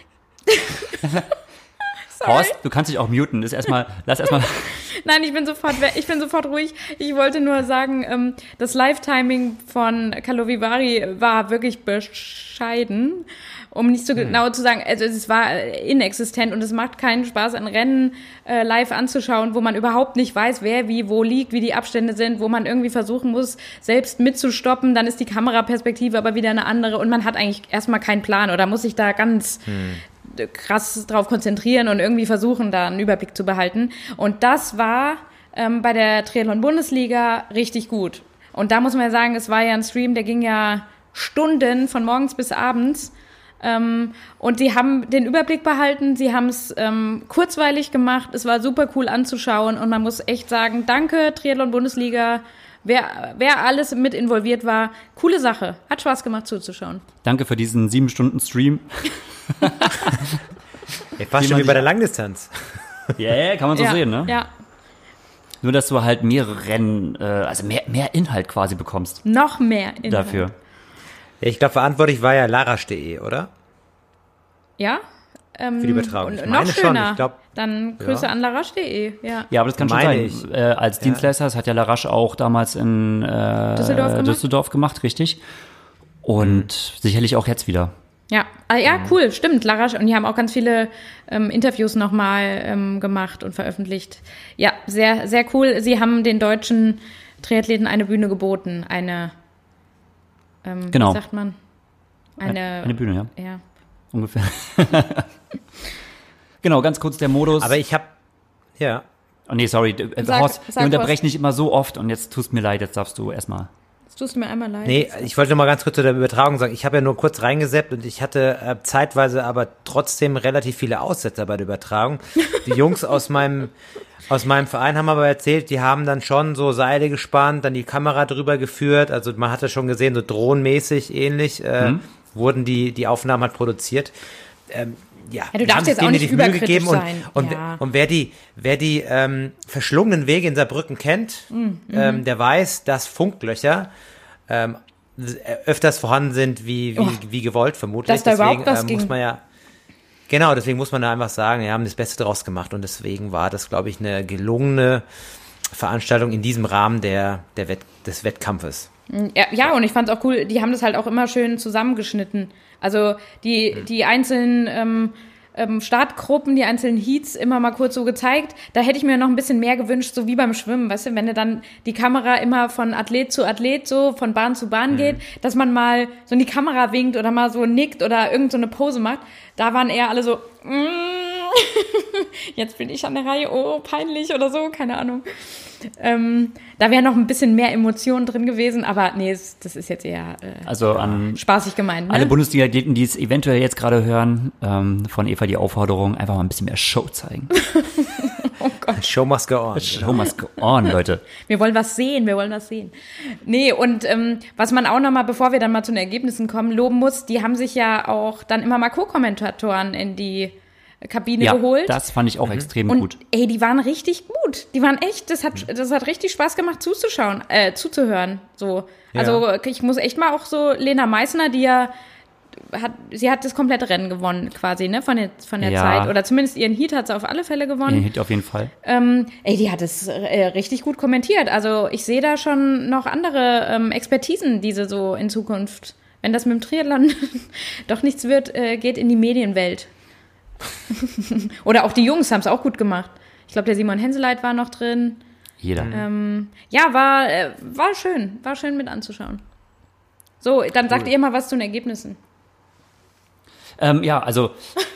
Horst, du kannst dich auch muten. Das ist erstmal, lass erstmal. nein, ich bin sofort, we- ich bin sofort ruhig. Ich wollte nur sagen, ähm, das Live-Timing von Kalovivari war wirklich bescheiden, um nicht so genau zu sagen, also es war äh, inexistent und es macht keinen Spaß, ein Rennen äh, live anzuschauen, wo man überhaupt nicht weiß, wer wie wo liegt, wie die Abstände sind, wo man irgendwie versuchen muss, selbst mitzustoppen, dann ist die Kameraperspektive aber wieder eine andere und man hat eigentlich erstmal keinen Plan oder muss sich da ganz krass drauf konzentrieren und irgendwie versuchen, da einen Überblick zu behalten. Und das war ähm, bei der Triathlon-Bundesliga richtig gut. Und da muss man ja sagen, es war ja ein Stream, der ging ja Stunden von morgens bis abends. Ähm, und sie haben den Überblick behalten, sie haben es ähm, kurzweilig gemacht, es war super cool anzuschauen und man muss echt sagen, danke Triathlon-Bundesliga, wer, wer alles mit involviert war, coole Sache, hat Spaß gemacht zuzuschauen. Danke für diesen sieben Stunden Stream. Ey, fast schon wie bei der Langdistanz. Ja, yeah, kann man so ja, sehen, ne? Ja, Nur, dass du halt mehrere Rennen, äh, also mehr, mehr Inhalt quasi bekommst noch mehr Inhalt. dafür. Ja, ich glaube, verantwortlich war ja larasch.de, oder? Ja? Ähm, Für die Übertragung. Und Ich noch meine schon, schöner. ich glaub- Dann Grüße Ja. an larasch punkt de. Ja. Ja, aber das kann schon Meine sein. ich. Äh, als Dienstleister, das hat ja Larache auch damals in äh, Düsseldorf gemacht? Düsseldorf gemacht, richtig. Und Mhm. sicherlich auch jetzt wieder. Ja, ah, ja, cool, stimmt, larasch. Und die haben auch ganz viele ähm, Interviews nochmal ähm, gemacht und veröffentlicht. Ja, sehr, sehr cool. Sie haben den deutschen Triathleten eine Bühne geboten. Eine, ähm, Genau. wie sagt man? Eine, Eine Bühne, ja, ja. ungefähr. Genau, ganz kurz der Modus. Aber ich habe, ja, oh nee, sorry, äh, Sag- Horst, sag wir unterbrechen Horst. nicht immer so oft und jetzt tust mir leid, jetzt darfst du erstmal. Das tust du mir einmal leid. nee, ich wollte noch mal ganz kurz zu der Übertragung sagen, ich habe ja nur kurz reingeseppt und ich hatte äh, zeitweise aber trotzdem relativ viele Aussetzer bei der Übertragung. Die Jungs aus meinem aus meinem Verein haben aber erzählt, die haben dann schon so Seile gespannt, dann die Kamera drüber geführt, also man hatte schon gesehen, so drohnenmäßig ähnlich äh, Mhm. wurden die die Aufnahmen halt produziert. Ähm, ja, Ja, du die darfst haben sich jetzt auch nicht definitiv Mühe überkritisch gegeben und, sein. und, Ja. und wer die, wer die ähm, verschlungenen Wege in Saarbrücken kennt, Mhm. ähm, der weiß, dass Funklöcher ähm, öfters vorhanden sind, wie, wie, Oh. wie gewollt vermutlich. Dass da deswegen überhaupt was ähm, muss ging. man ja, genau, deswegen muss man da einfach sagen, wir haben das Beste draus gemacht und deswegen war das, glaube ich, eine gelungene Veranstaltung in diesem Rahmen der, der Wett, des Wettkampfes. Ja, ja, und ich fand's auch cool, die haben das halt auch immer schön zusammengeschnitten. Also die, die einzelnen ähm, ähm, Startgruppen, die einzelnen Heats immer mal kurz so gezeigt. Da hätte ich mir noch ein bisschen mehr gewünscht, so wie beim Schwimmen, weißt du, wenn du dann die Kamera immer von Athlet zu Athlet so, von Bahn zu Bahn geht, dass man mal so in die Kamera winkt oder mal so nickt oder irgend so eine Pose macht. Da waren eher alle so, mm, jetzt bin ich an der Reihe, oh, peinlich oder so, keine Ahnung. Ähm, da wäre noch ein bisschen mehr Emotion drin gewesen, aber nee, es, das ist jetzt eher äh, Also an spaßig gemeint. Ne? alle Bundesliga-Athleten, die es eventuell jetzt gerade hören, ähm, von Eva die Aufforderung, einfach mal ein bisschen mehr Show zeigen. Oh Gott, Show must go on. Show must go on, Leute. wir wollen was sehen, wir wollen was sehen. Nee, und ähm, was man auch nochmal, bevor wir dann mal zu den Ergebnissen kommen, loben muss, die haben sich ja auch dann immer mal Co-Kommentatoren in die Kabine Ja, geholt. das fand ich auch extrem Und gut. ey, die waren richtig gut. Die waren echt, das hat, das hat richtig Spaß gemacht zuzuschauen, äh, zuzuhören. So. Also ich muss echt mal auch so Lena Meissner, die ja hat, sie hat das komplette Rennen gewonnen quasi, ne, von der, von der Ja. Zeit. Oder zumindest ihren Heat hat sie auf alle Fälle gewonnen. Den Hit auf jeden Fall. Ähm, ey, die hat es äh, richtig gut kommentiert. Also ich sehe da schon noch andere ähm, Expertisen, die sie so in Zukunft wenn das mit dem Triathlon doch nichts wird, äh, geht in die Medienwelt. Oder auch die Jungs haben es auch gut gemacht. Ich glaube, der Simon Henseleit war noch drin. Jeder. Ähm, ja, war, äh, war schön. War schön mit anzuschauen. So, dann sagt Cool. ihr mal was zu den Ergebnissen. Ähm, ja, also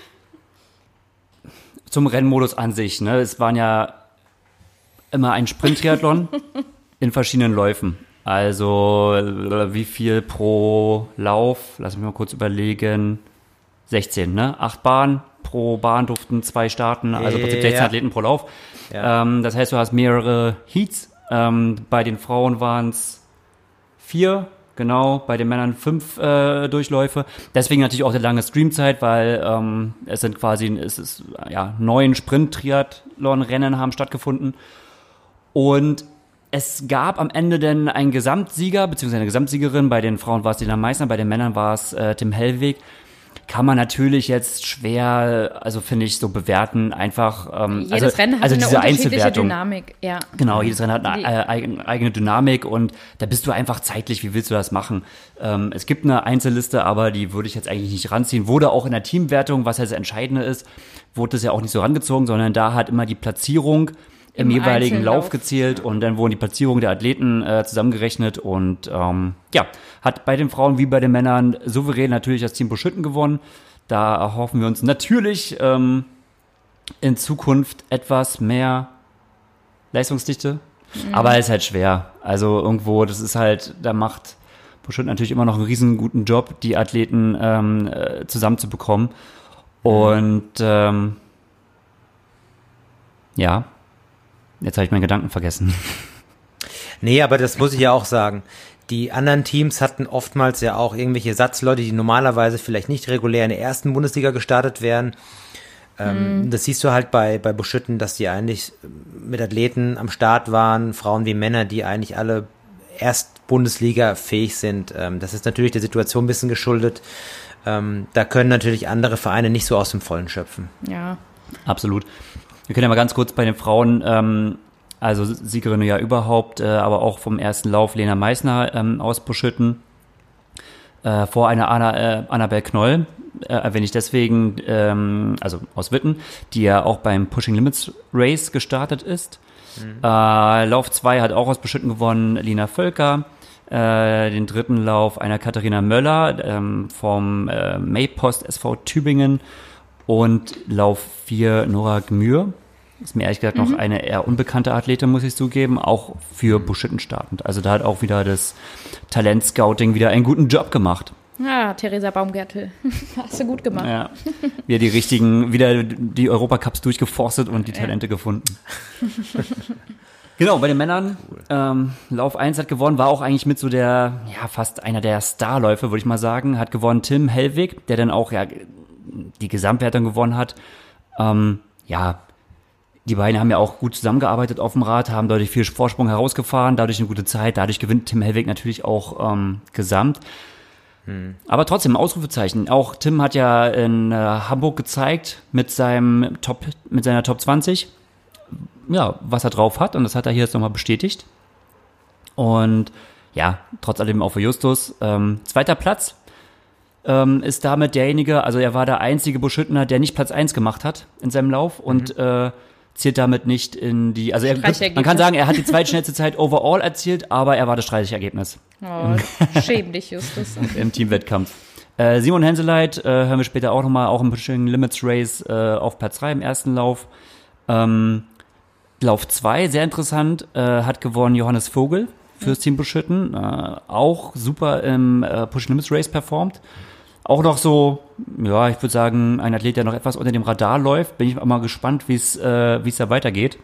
zum Rennmodus an sich. Ne? Es waren ja immer ein Sprint-Triathlon in verschiedenen Läufen. Also äh, wie viel pro Lauf? Lass mich mal kurz überlegen. sechzehn, ne? Acht Bahnen. Pro Bahn durften zwei starten. Also im Prinzip sechzehn Ja. Athleten pro Lauf. Ja. Ähm, das heißt, du hast mehrere Heats. Ähm, bei den Frauen waren es vier. Genau, bei den Männern fünf äh, Durchläufe. Deswegen natürlich auch eine lange Streamzeit, weil ähm, es sind quasi, es ist ja neun Sprint-Triathlon-Rennen haben stattgefunden. Und es gab am Ende dann einen Gesamtsieger, beziehungsweise eine Gesamtsiegerin. Bei den Frauen war es Lena Meissner, bei den Männern war es äh, Tim Hellweg. Kann man natürlich jetzt schwer, also finde ich, so bewerten, einfach. Ähm, Jedes also, Rennen hat also eine diese unterschiedliche Einzelwertung. Dynamik. Ja. Genau, jedes Rennen hat eine Die- äh, eigen- eigene Dynamik und da bist du einfach zeitlich, wie willst du das machen? Ähm, es gibt eine Einzelliste, aber die würde ich jetzt eigentlich nicht ranziehen. Wurde auch in der Teamwertung, was ja das Entscheidende ist, wurde das ja auch nicht so rangezogen, sondern da hat immer die Platzierung im, Im jeweiligen Einzellauf. Lauf gezählt und dann wurden die Platzierungen der Athleten äh, zusammengerechnet und ähm, ja, hat bei den Frauen wie bei den Männern souverän natürlich das Team Buschütten gewonnen. Da erhoffen wir uns natürlich ähm, in Zukunft etwas mehr Leistungsdichte. Mhm. Aber es ist halt schwer. Also irgendwo, das ist halt, da macht Buschütten natürlich immer noch einen riesen guten Job, die Athleten ähm, äh, zusammenzubekommen. Und ähm, ja, jetzt habe ich meinen Gedanken vergessen. Nee, aber das muss ich ja auch sagen. Die anderen Teams hatten oftmals ja auch irgendwelche Satzleute, die normalerweise vielleicht nicht regulär in der ersten Bundesliga gestartet wären. Ähm, Das siehst du halt bei, bei Buschütten, dass die eigentlich mit Athleten am Start waren, Frauen wie Männer, die eigentlich alle erst Bundesliga fähig sind. Ähm, das ist natürlich der Situation ein bisschen geschuldet. Ähm, da können natürlich andere Vereine nicht so aus dem Vollen schöpfen. Ja. Absolut. Wir können ja mal ganz kurz bei den Frauen, ähm, also Siegerin ja überhaupt, äh, aber auch vom ersten Lauf Lena Meissner ähm, aus Buschütten, äh, vor einer Anna, äh, Annabel Knoll, äh, erwähne ich deswegen, ähm, also aus Witten, die ja auch beim Pushing Limits Race gestartet ist. Mhm. Äh, Lauf zwei hat auch aus Buschütten gewonnen Lina Völker. Äh, den dritten Lauf einer Katharina Möller ähm, vom äh, Maypost S V Tübingen und Lauf vier Nora Gmür. Ist mir ehrlich gesagt noch eine eher unbekannte Athletin, muss ich zugeben, auch für Buschütten startend. Also da hat auch wieder das Talentscouting wieder einen guten Job gemacht. Ja, Theresa Baumgärtel. Hast du gut gemacht. Ja, wieder die richtigen, wieder die Europacups durchgeforstet und die Talente gefunden. Genau, bei den Männern, ähm, Lauf eins hat gewonnen, war auch eigentlich mit so der, ja, fast einer der Starläufe, würde ich mal sagen, hat gewonnen Tim Hellwig, der dann auch, ja, die Gesamtwertung gewonnen hat. Ähm, ja, die beiden haben ja auch gut zusammengearbeitet auf dem Rad, haben dadurch viel Vorsprung herausgefahren, dadurch eine gute Zeit, dadurch gewinnt Tim Hellwig natürlich auch ähm, Gesamt. Hm. Aber trotzdem, Ausrufezeichen. Auch Tim hat ja in äh, Hamburg gezeigt mit seinem Top, mit seiner Top zwanzig, ja, was er drauf hat, und das hat er hier jetzt nochmal bestätigt. Und ja, trotz allem auch für Justus. Ähm, zweiter Platz ähm, ist damit derjenige, also er war der einzige Buschüttener, der nicht Platz eins gemacht hat in seinem Lauf und mhm. äh, zählt damit nicht in die, also er, man kann sagen, er hat die zweitschnellste Zeit overall erzielt, aber er war das Streichergebnis. Oh, schäm dich, Justus. Im Teamwettkampf. Äh, Simon Henseleit, äh, hören wir später auch nochmal, auch im Pushing Limits Race äh, auf Platz drei im ersten Lauf. Ähm, Lauf zwei, sehr interessant, äh, hat gewonnen Johannes Vogel fürs Team Buschütten. Äh, auch super im äh, Pushing Limits Race performt. Auch noch so, ja, ich würde sagen, ein Athlet, der noch etwas unter dem Radar läuft. Bin ich auch mal gespannt, wie es äh, wie es da weitergeht.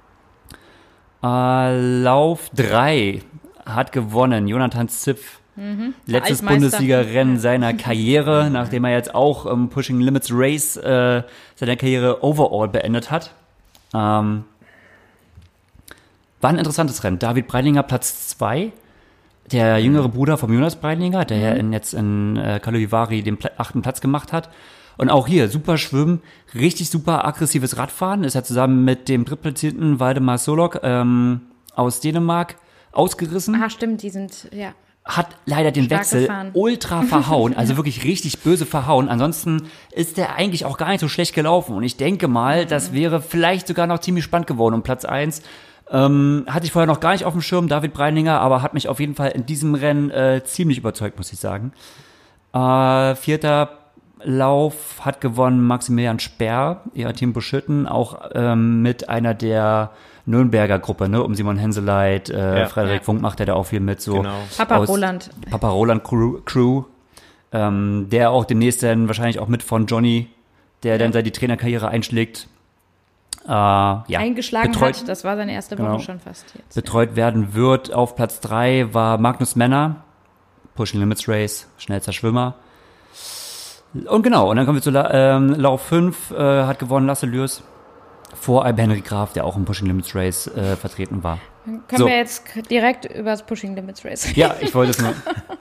Äh, Lauf drei hat gewonnen Jonathan Ziff. Mhm. Letztes Altmeister. Bundesliga-Rennen seiner Karriere, nachdem er jetzt auch im Pushing Limits Race äh, seine Karriere overall beendet hat. Ähm, war ein interessantes Rennen. David Breitlinger Platz zwei. Der jüngere Bruder vom Jonas Breitlinger, der ja in, jetzt in äh, Kaloivari den Pla- achten Platz gemacht hat. Und auch hier, super Schwimmen, richtig super aggressives Radfahren. Ist ja zusammen mit dem drittplatzierten Waldemar Solok ähm, aus Dänemark ausgerissen. Ah, stimmt, die sind, ja. hat leider den Stark Wechsel gefahren. ultra verhauen, also wirklich richtig böse verhauen. Ansonsten ist der eigentlich auch gar nicht so schlecht gelaufen. Und ich denke mal, das wäre vielleicht sogar noch ziemlich spannend geworden um Platz eins. Ähm, hatte ich vorher noch gar nicht auf dem Schirm, David Breininger, aber hat mich auf jeden Fall in diesem Rennen äh, ziemlich überzeugt, muss ich sagen. Äh, vierter Lauf hat gewonnen Maximilian Sperr, ihr Team Buschütten, auch ähm, mit einer der Nürnberger Gruppe, ne, um Simon Henseleit, äh, Ja. Frederik Ja. Funk macht er da auch viel mit, so. Genau. Papa aus Roland. Papa Roland Crew, Crew ähm, der auch demnächst dann wahrscheinlich auch mit von Johnny, der dann da die Trainerkarriere einschlägt, äh, ja, Eingeschlagen betreut, hat. Das war seine erste Woche Genau. schon fast jetzt. betreut werden wird. Auf Platz drei war Magnus Männer, Pushing Limits Race, schnellster Schwimmer. Und genau, und dann kommen wir zu La ähm, Lauf fünf, äh, hat gewonnen Lasse Lürs vor Alb Henry Graf, der auch im Pushing Limits Race äh, vertreten war. Können So. wir jetzt k- direkt über das Pushing Limits Race? Ja, ich wollte es nur.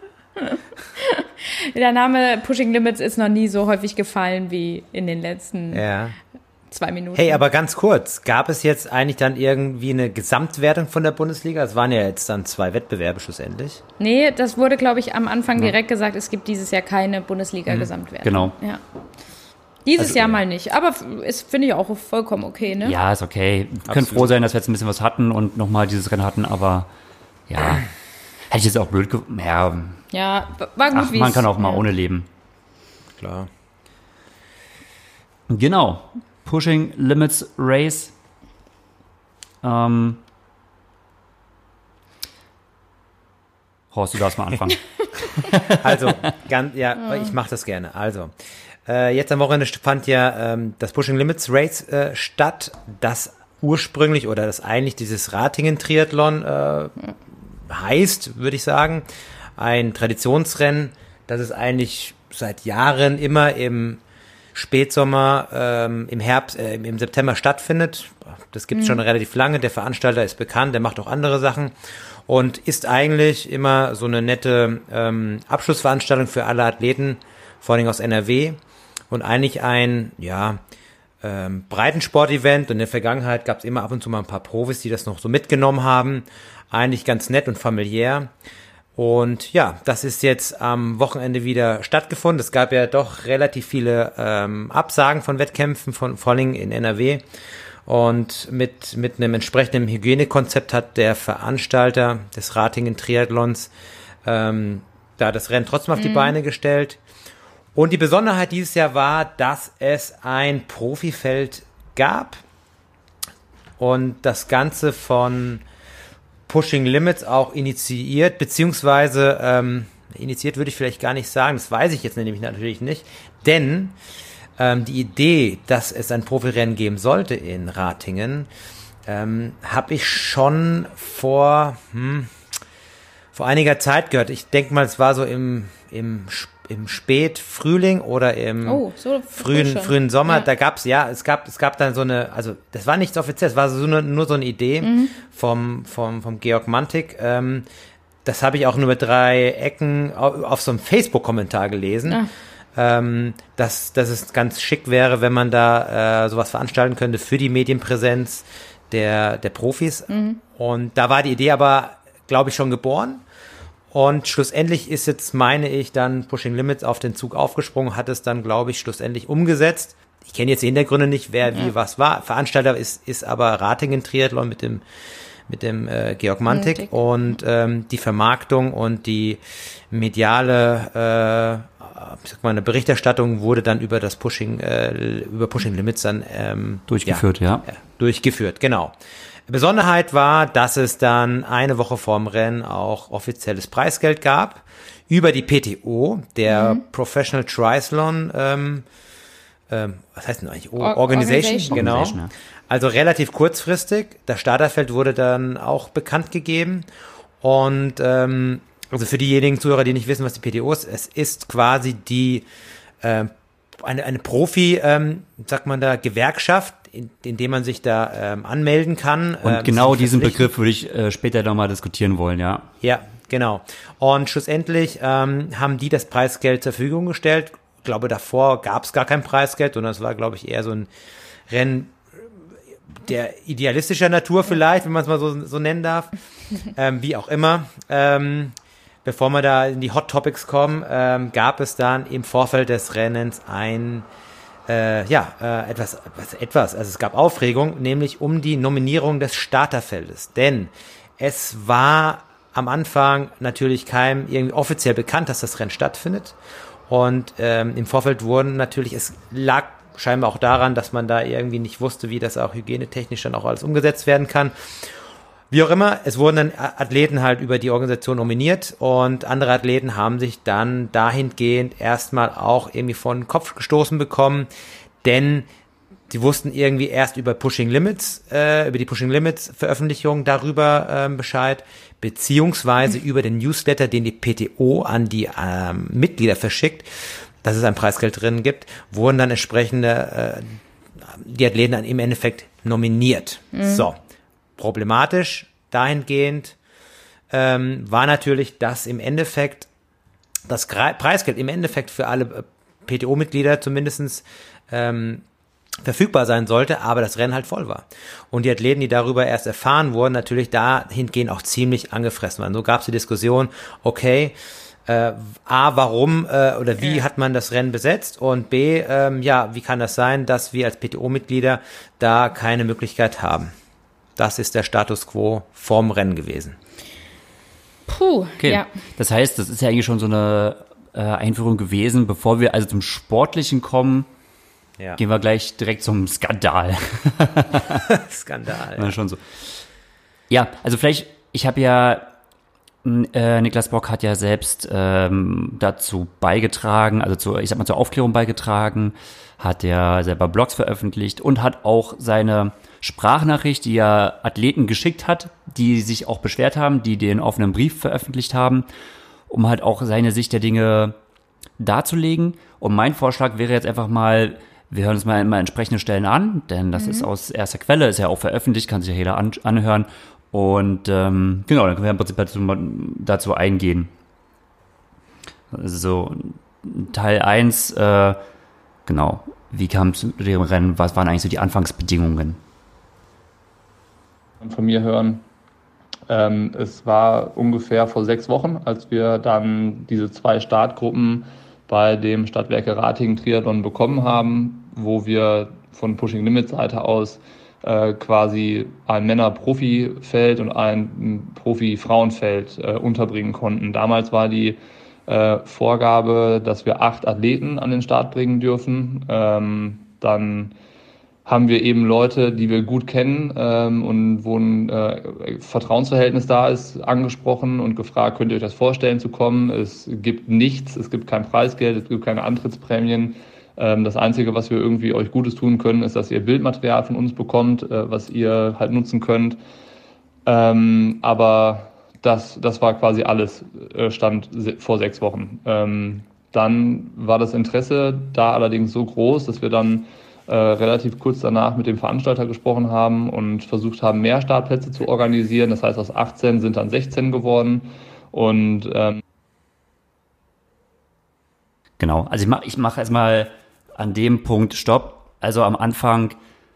Der Name Pushing Limits ist noch nie so häufig gefallen wie in den letzten Ja. zwei Minuten. Hey, aber ganz kurz, gab es jetzt eigentlich dann irgendwie eine Gesamtwertung von der Bundesliga? Es waren ja jetzt dann zwei Wettbewerbe schlussendlich. Nee, das wurde, glaube ich, am Anfang direkt gesagt, es gibt dieses Jahr keine Bundesliga-Gesamtwertung. Genau. Ja. Dieses Also, Jahr ja. mal nicht, aber f- ist, finde ich, auch vollkommen okay, ne? Ja, ist okay. Wir können Absolut. froh sein, dass wir jetzt ein bisschen was hatten und nochmal dieses Rennen hatten, aber ja, hätte ich jetzt auch blöd ge Ja, Ja, w- war gut, ach, wie man es- kann auch mal ja. ohne leben. Klar. Genau. Pushing Limits Race. Ähm. Horst, du darfst mal anfangen. Also, ganz, ja, ich mache das gerne. Also, äh, jetzt am Wochenende fand ja ähm, das Pushing Limits Race äh, statt, das ursprünglich oder das eigentlich dieses Ratingen-Triathlon äh, heißt, würde ich sagen. Ein Traditionsrennen, das es eigentlich seit Jahren immer im Spätsommer, ähm, im Herbst, äh, im September stattfindet. Das gibt es schon relativ lange. Der Veranstalter ist bekannt, der macht auch andere Sachen und ist eigentlich immer so eine nette ähm, Abschlussveranstaltung für alle Athleten, vor allem aus N R W und eigentlich ein, ja, ähm, Breitensport-Event. Und in der Vergangenheit gab es immer ab und zu mal ein paar Profis, die das noch so mitgenommen haben. Eigentlich ganz nett und familiär. Und ja, das ist jetzt am Wochenende wieder stattgefunden. Es gab ja doch relativ viele ähm, Absagen von Wettkämpfen, von vor allem in N R W. Und mit, mit einem entsprechenden Hygienekonzept hat der Veranstalter des Ratingen Triathlons ähm, da das Rennen trotzdem auf die Beine gestellt. Und die Besonderheit dieses Jahr war, dass es ein Profifeld gab und das Ganze von Pushing Limits auch initiiert, beziehungsweise ähm, initiiert würde ich vielleicht gar nicht sagen, das weiß ich jetzt nämlich natürlich nicht, denn ähm, die Idee, dass es ein Profirennen geben sollte in Ratingen, ähm, habe ich schon vor, hm, vor einiger Zeit gehört. Ich denke mal, es war so im, im, im Spätfrühling oder im Oh, so früh frühen, schon. frühen Sommer. Ja. Da gab's ja, es gab, es gab dann so eine, also das war nichts Offizielles, es war so nur, nur so eine Idee Mhm. vom, vom, vom Georg Mantik. Ähm, das habe ich auch nur mit drei Ecken auf, auf so einem Facebook-Kommentar gelesen. Ah. Ähm, dass, dass es ganz schick wäre, wenn man da äh, sowas veranstalten könnte für die Medienpräsenz der, der Profis. Mhm. Und da war die Idee aber, glaube ich, schon geboren. Und schlussendlich ist jetzt, meine ich, dann Pushing Limits auf den Zug aufgesprungen, hat es dann, glaube ich, schlussendlich umgesetzt. Ich kenne jetzt die Hintergründe nicht, wer wie was war. Veranstalter ist, ist aber Ratingen Triathlon mit dem mit dem äh, Georg Mantik Mantik. und ähm, die Vermarktung und die mediale äh, ich sag mal, eine Berichterstattung wurde dann über das Pushing äh, über Pushing Limits dann ähm, Durchgeführt, ja. ja, durchgeführt, genau. Besonderheit war, dass es dann eine Woche vorm Rennen auch offizielles Preisgeld gab über die P T O, der Professional Triathlon, ähm, ähm, was heißt denn eigentlich? O- Or- Organization, Organization. genau. Organization, ja. Also relativ kurzfristig. Das Starterfeld wurde dann auch bekannt gegeben und ähm, also für diejenigen Zuhörer, die nicht wissen, was die P T O ist, es ist quasi die äh, eine, eine Profi, ähm, sagt man da, Gewerkschaft, in, in dem man sich da ähm, anmelden kann. Und ähm, genau sich diesen verpflichten. Begriff würde ich äh, später nochmal diskutieren wollen, ja. Ja, genau. Und schlussendlich ähm, haben die das Preisgeld zur Verfügung gestellt. Ich glaube, davor gab es gar kein Preisgeld, sondern es war, glaube ich, eher so ein Rennen der idealistischer Natur vielleicht, wenn man es mal so, so nennen darf. ähm, wie auch immer. Ähm, bevor wir da in die Hot Topics kommen, ähm, gab es dann im Vorfeld des Rennens ein, äh, ja, äh, etwas, etwas, also es gab Aufregung, nämlich um die Nominierung des Starterfeldes. Denn es war am Anfang natürlich keinem irgendwie offiziell bekannt, dass das Rennen stattfindet. Und ähm, im Vorfeld wurden natürlich, es lag scheinbar auch daran, dass man da irgendwie nicht wusste, wie das auch hygienetechnisch dann auch alles umgesetzt werden kann. Wie auch immer, es wurden dann Athleten halt über die Organisation nominiert und andere Athleten haben sich dann dahingehend erstmal auch irgendwie vor den Kopf gestoßen bekommen, denn die wussten irgendwie erst über Pushing Limits, äh, über die Pushing Limits Veröffentlichung darüber ähm, Bescheid, beziehungsweise mhm. über den Newsletter, den die P T O an die ähm, Mitglieder verschickt, dass es ein Preisgeld drin gibt, wurden dann entsprechende äh, die Athleten dann im Endeffekt nominiert. Mhm. So, problematisch dahingehend ähm, war natürlich, dass im Endeffekt das Preisgeld im Endeffekt für alle P T O-Mitglieder zumindestens ähm, verfügbar sein sollte, aber das Rennen halt voll war. Und die Athleten, die darüber erst erfahren wurden, natürlich dahingehend auch ziemlich angefressen waren. So gab es die Diskussion, okay, äh, A, warum äh, oder wie ja. hat man das Rennen besetzt und B, ähm, ja, wie kann das sein, dass wir als P T O-Mitglieder da keine Möglichkeit haben? Das ist der Status quo vorm Rennen gewesen. Puh, okay. Ja. Das heißt, das ist ja eigentlich schon so eine äh, Einführung gewesen, bevor wir also zum Sportlichen kommen. Ja. Gehen wir gleich direkt zum Skandal. Skandal. Ja. Schon so. Ja, also vielleicht, ich habe ja, äh, Niklas Bock hat ja selbst ähm, dazu beigetragen, also zu, ich sag mal zur Aufklärung beigetragen, hat ja selber Blogs veröffentlicht und hat auch seine Sprachnachricht, die er Athleten geschickt hat, die sich auch beschwert haben, die den offenen Brief veröffentlicht haben, um halt auch seine Sicht der Dinge darzulegen. Und mein Vorschlag wäre jetzt einfach mal, wir hören uns mal immer entsprechende Stellen an, denn das mhm. ist aus erster Quelle, ist ja auch veröffentlicht, kann sich ja jeder an, anhören. Und ähm, genau, dann können wir im Prinzip dazu, dazu eingehen. Also Teil eins, äh, genau, wie kam es zu dem Rennen, was waren eigentlich so die Anfangsbedingungen? Von mir hören, ähm, es war ungefähr vor sechs Wochen, als wir dann diese zwei Startgruppen bei dem Stadtwerke Ratingen Triathlon bekommen haben, wo wir von Pushing Limits Seite aus äh, quasi ein Männer-Profi-Feld und ein Profi-Frauenfeld äh, unterbringen konnten. Damals war die äh, Vorgabe, dass wir acht Athleten an den Start bringen dürfen. Ähm, dann haben wir eben Leute, die wir gut kennen ähm, und wo ein äh, Vertrauensverhältnis da ist, angesprochen und gefragt, könnt ihr euch das vorstellen zu kommen? Es gibt nichts, es gibt kein Preisgeld, es gibt keine Antrittsprämien. Ähm, das Einzige, was wir irgendwie euch Gutes tun können, ist, dass ihr Bildmaterial von uns bekommt, äh, was ihr halt nutzen könnt. Ähm, aber das, das war quasi alles, äh, stand se- vor sechs Wochen. Ähm, dann war das Interesse da allerdings so groß, dass wir dann Äh, relativ kurz danach mit dem Veranstalter gesprochen haben und versucht haben, mehr Startplätze zu organisieren. Das heißt, aus achtzehn sind dann sechzehn geworden. Und ähm genau, also ich mache ich mach erstmal an dem Punkt Stopp. Also am Anfang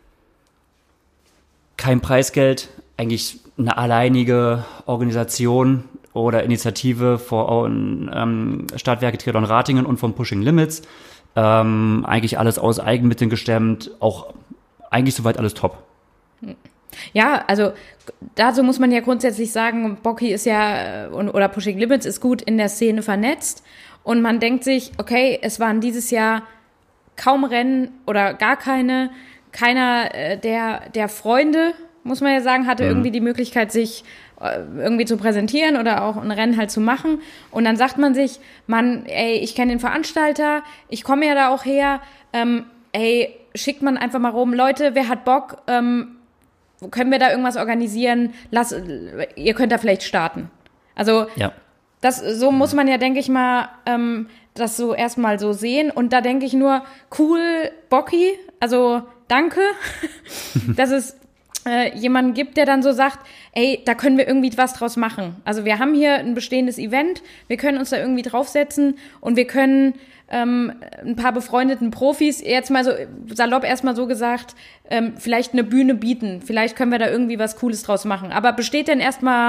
kein Preisgeld, eigentlich eine alleinige Organisation oder Initiative von ähm, Stadtwerke Triathlon Ratingen und von Pushing Limits. Ähm, eigentlich alles aus Eigenmitteln gestemmt, auch eigentlich soweit alles top. Ja, also dazu muss man ja grundsätzlich sagen, Bocki ist ja, oder Pushing Limits ist gut in der Szene vernetzt und man denkt sich, okay, es waren dieses Jahr kaum Rennen oder gar keine, keiner äh, der, der Freunde, muss man ja sagen, hatte mhm. irgendwie die Möglichkeit, sich irgendwie zu präsentieren oder auch ein Rennen halt zu machen. Und dann sagt man sich, Mann, ey, ich kenne den Veranstalter, ich komme ja da auch her, ähm, ey, schickt man einfach mal rum, Leute, wer hat Bock, ähm, können wir da irgendwas organisieren, Lass, ihr könnt da vielleicht starten. Also ja. das, so muss man ja, denke ich mal, ähm, das so erstmal so sehen. Und da denke ich nur, cool, Bocki, also danke, dass es äh, jemanden gibt, der dann so sagt, ey, da können wir irgendwie was draus machen. Also wir haben hier ein bestehendes Event, wir können uns da irgendwie draufsetzen und wir können ähm, ein paar befreundeten Profis, jetzt mal so salopp erstmal so gesagt, ähm, vielleicht eine Bühne bieten. Vielleicht können wir da irgendwie was Cooles draus machen. Aber besteht denn erstmal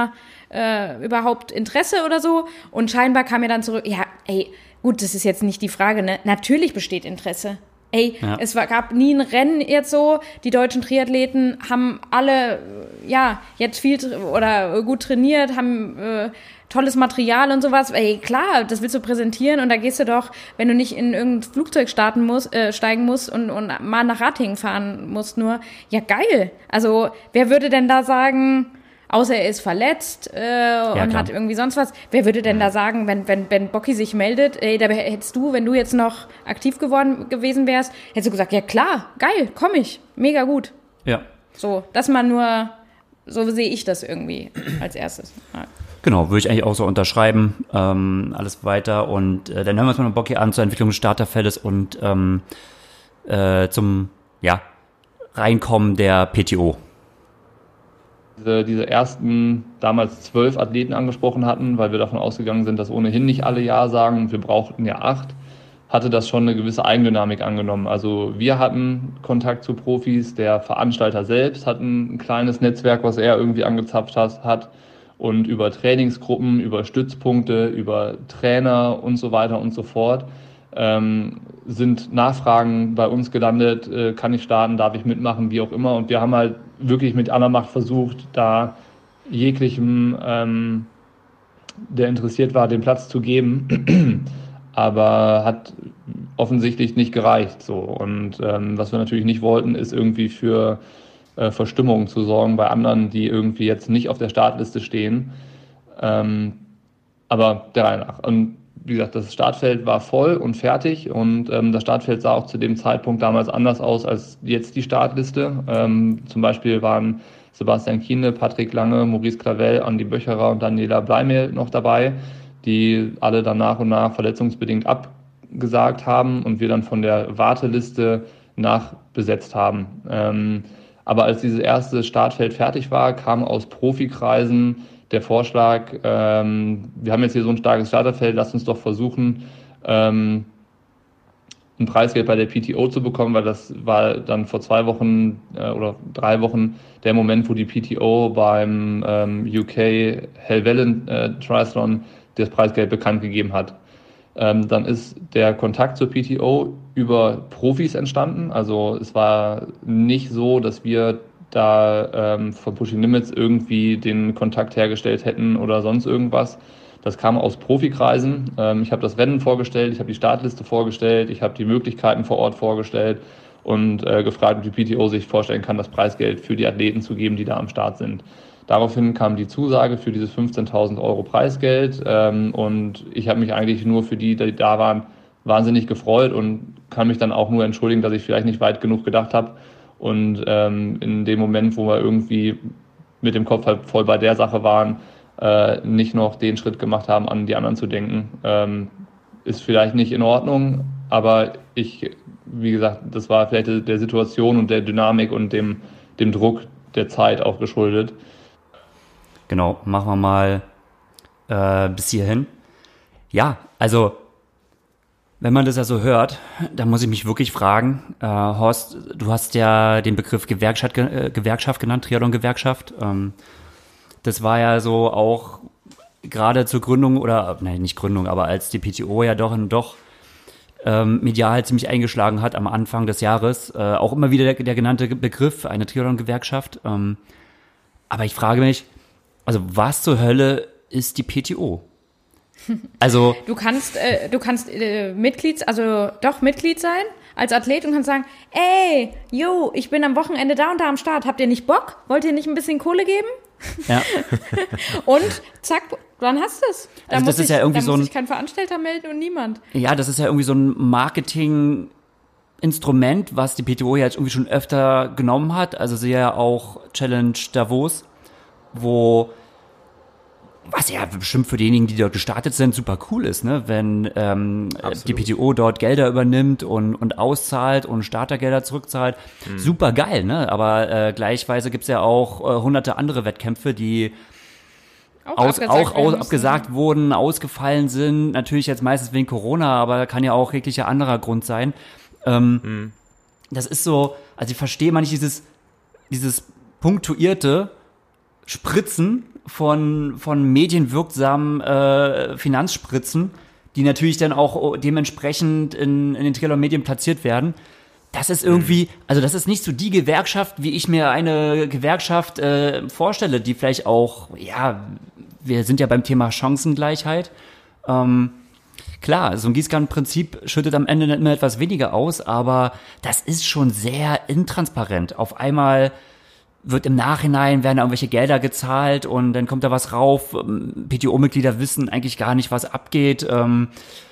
äh, überhaupt Interesse oder so? Und scheinbar kam mir dann zurück, ja, ey, gut, das ist jetzt nicht die Frage, ne? Natürlich besteht Interesse. Ey, ja. es war, gab nie ein Rennen jetzt so. Die deutschen Triathleten haben alle, ja, jetzt viel oder gut trainiert, haben äh, tolles Material und sowas. Ey, klar, das willst du präsentieren und da gehst du doch, wenn du nicht in irgendein Flugzeug starten musst, äh, steigen musst und, und mal nach Ratingen fahren musst nur. Ja, geil. Also, wer würde denn da sagen, außer er ist verletzt äh, ja, und klar. hat irgendwie sonst was. Wer würde denn da sagen, wenn wenn wenn Bocki sich meldet, ey, da hättest du, wenn du jetzt noch aktiv geworden gewesen wärst, hättest du gesagt, ja klar, geil, komm ich, mega gut. Ja. So, das mal nur, so sehe ich das irgendwie als erstes. Ja. Genau, würde ich eigentlich auch so unterschreiben, ähm, alles weiter. Und äh, dann hören wir uns mal mit Bocki an zur Entwicklung des Starterfeldes und ähm, äh, zum ja, Reinkommen der P T O. Diese, diese ersten damals zwölf Athleten angesprochen hatten, weil wir davon ausgegangen sind, dass ohnehin nicht alle Ja sagen, wir brauchten ja acht, hatte das schon eine gewisse Eigendynamik angenommen. Also wir hatten Kontakt zu Profis, der Veranstalter selbst hat ein kleines Netzwerk, was er irgendwie angezapft hat und über Trainingsgruppen, über Stützpunkte, über Trainer und so weiter und so fort ähm, sind Nachfragen bei uns gelandet, äh, kann ich starten, darf ich mitmachen, wie auch immer. Und wir haben halt wirklich mit aller Macht versucht, da jeglichem, ähm, der interessiert war, den Platz zu geben, aber hat offensichtlich nicht gereicht. So. Und ähm, was wir natürlich nicht wollten, ist irgendwie für äh, Verstimmung zu sorgen bei anderen, die irgendwie jetzt nicht auf der Startliste stehen. Ähm, aber der Reihe nach. Und wie gesagt, das Startfeld war voll und fertig und ähm, das Startfeld sah auch zu dem Zeitpunkt damals anders aus als jetzt die Startliste. Ähm, zum Beispiel waren Sebastian Kienle, Patrick Lange, Maurice Clavel, Andi Böcherer und Daniela Bleimehl noch dabei, die alle dann nach und nach verletzungsbedingt abgesagt haben und wir dann von der Warteliste nachbesetzt haben. Ähm, aber als dieses erste Startfeld fertig war, kam aus Profikreisen der Vorschlag, ähm, wir haben jetzt hier so ein starkes Starterfeld, lasst uns doch versuchen, ähm, ein Preisgeld bei der P T O zu bekommen, weil das war dann vor zwei Wochen äh, oder drei Wochen der Moment, wo die P T O beim ähm, U K Helvellyn äh, Triathlon das Preisgeld bekannt gegeben hat. Ähm, dann ist der Kontakt zur P T O über Profis entstanden. Also es war nicht so, dass wir da ähm, von Pushing Limits irgendwie den Kontakt hergestellt hätten oder sonst irgendwas. Das kam aus Profikreisen. Ähm, ich habe das Rennen vorgestellt, ich habe die Startliste vorgestellt, ich habe die Möglichkeiten vor Ort vorgestellt und äh, gefragt, ob die P T O sich vorstellen kann, das Preisgeld für die Athleten zu geben, die da am Start sind. Daraufhin kam die Zusage für dieses fünfzehntausend Euro Preisgeld ähm, und ich habe mich eigentlich nur für die, die da waren, wahnsinnig gefreut und kann mich dann auch nur entschuldigen, dass ich vielleicht nicht weit genug gedacht habe. Und ähm, in dem Moment, wo wir irgendwie mit dem Kopf halt voll bei der Sache waren, äh, nicht noch den Schritt gemacht haben, an die anderen zu denken, ähm, ist vielleicht nicht in Ordnung. Aber ich, wie gesagt, das war vielleicht der Situation und der Dynamik und dem, dem Druck der Zeit auch geschuldet. Genau, machen wir mal äh, bis hierhin. Ja, also wenn man das ja so hört, dann muss ich mich wirklich fragen, äh, Horst, du hast ja den Begriff Gewerkschaft, äh, Gewerkschaft genannt, Triathlon-Gewerkschaft. Ähm, das war ja so auch gerade zur Gründung oder, nein, nicht Gründung, aber als die P T O ja doch und doch ähm, medial ziemlich eingeschlagen hat am Anfang des Jahres, äh, auch immer wieder der, der genannte Begriff, eine Triathlon-Gewerkschaft. Ähm, aber ich frage mich, also was zur Hölle ist die P T O? Also du kannst, äh, du kannst äh, Mitglied, also doch Mitglied sein als Athlet und kannst sagen, ey, yo, ich bin am Wochenende da und da am Start. Habt ihr nicht Bock? Wollt ihr nicht ein bisschen Kohle geben? Ja. Und zack, dann hast du es. Da also das muss, ist ich, ja irgendwie da so muss ein, sich kein Veranstalter melden und niemand. Ja, das ist ja irgendwie so ein Marketing-Instrument, was die P T O jetzt irgendwie schon öfter genommen hat. Also sie ja auch Challenge Davos, wo was ja bestimmt für diejenigen, die dort gestartet sind, super cool ist, ne? Wenn ähm, die P T O dort Gelder übernimmt und und auszahlt und Startergelder zurückzahlt. Mhm. Super geil, ne? Aber äh, gleichweise gibt's ja auch äh, hunderte andere Wettkämpfe, die auch, aus, abgesagt, auch aus, abgesagt wurden, ausgefallen sind. Natürlich jetzt meistens wegen Corona, aber kann ja auch jeglicher anderer Grund sein. Ähm, mhm. Das ist so, also ich verstehe manchmal dieses, dieses punktuierte Spritzen von, von medienwirksamen äh, Finanzspritzen, die natürlich dann auch dementsprechend in, in den Triathlon-Medien platziert werden. Das ist irgendwie, also das ist nicht so die Gewerkschaft, wie ich mir eine Gewerkschaft äh, vorstelle, die vielleicht auch, ja, wir sind ja beim Thema Chancengleichheit. Ähm, klar, so ein Gießkannenprinzip schüttet am Ende immer etwas weniger aus, aber das ist schon sehr intransparent. Auf einmal wird im Nachhinein, werden da irgendwelche Gelder gezahlt und dann kommt da was rauf. P T O-Mitglieder wissen eigentlich gar nicht, was abgeht. Ähm,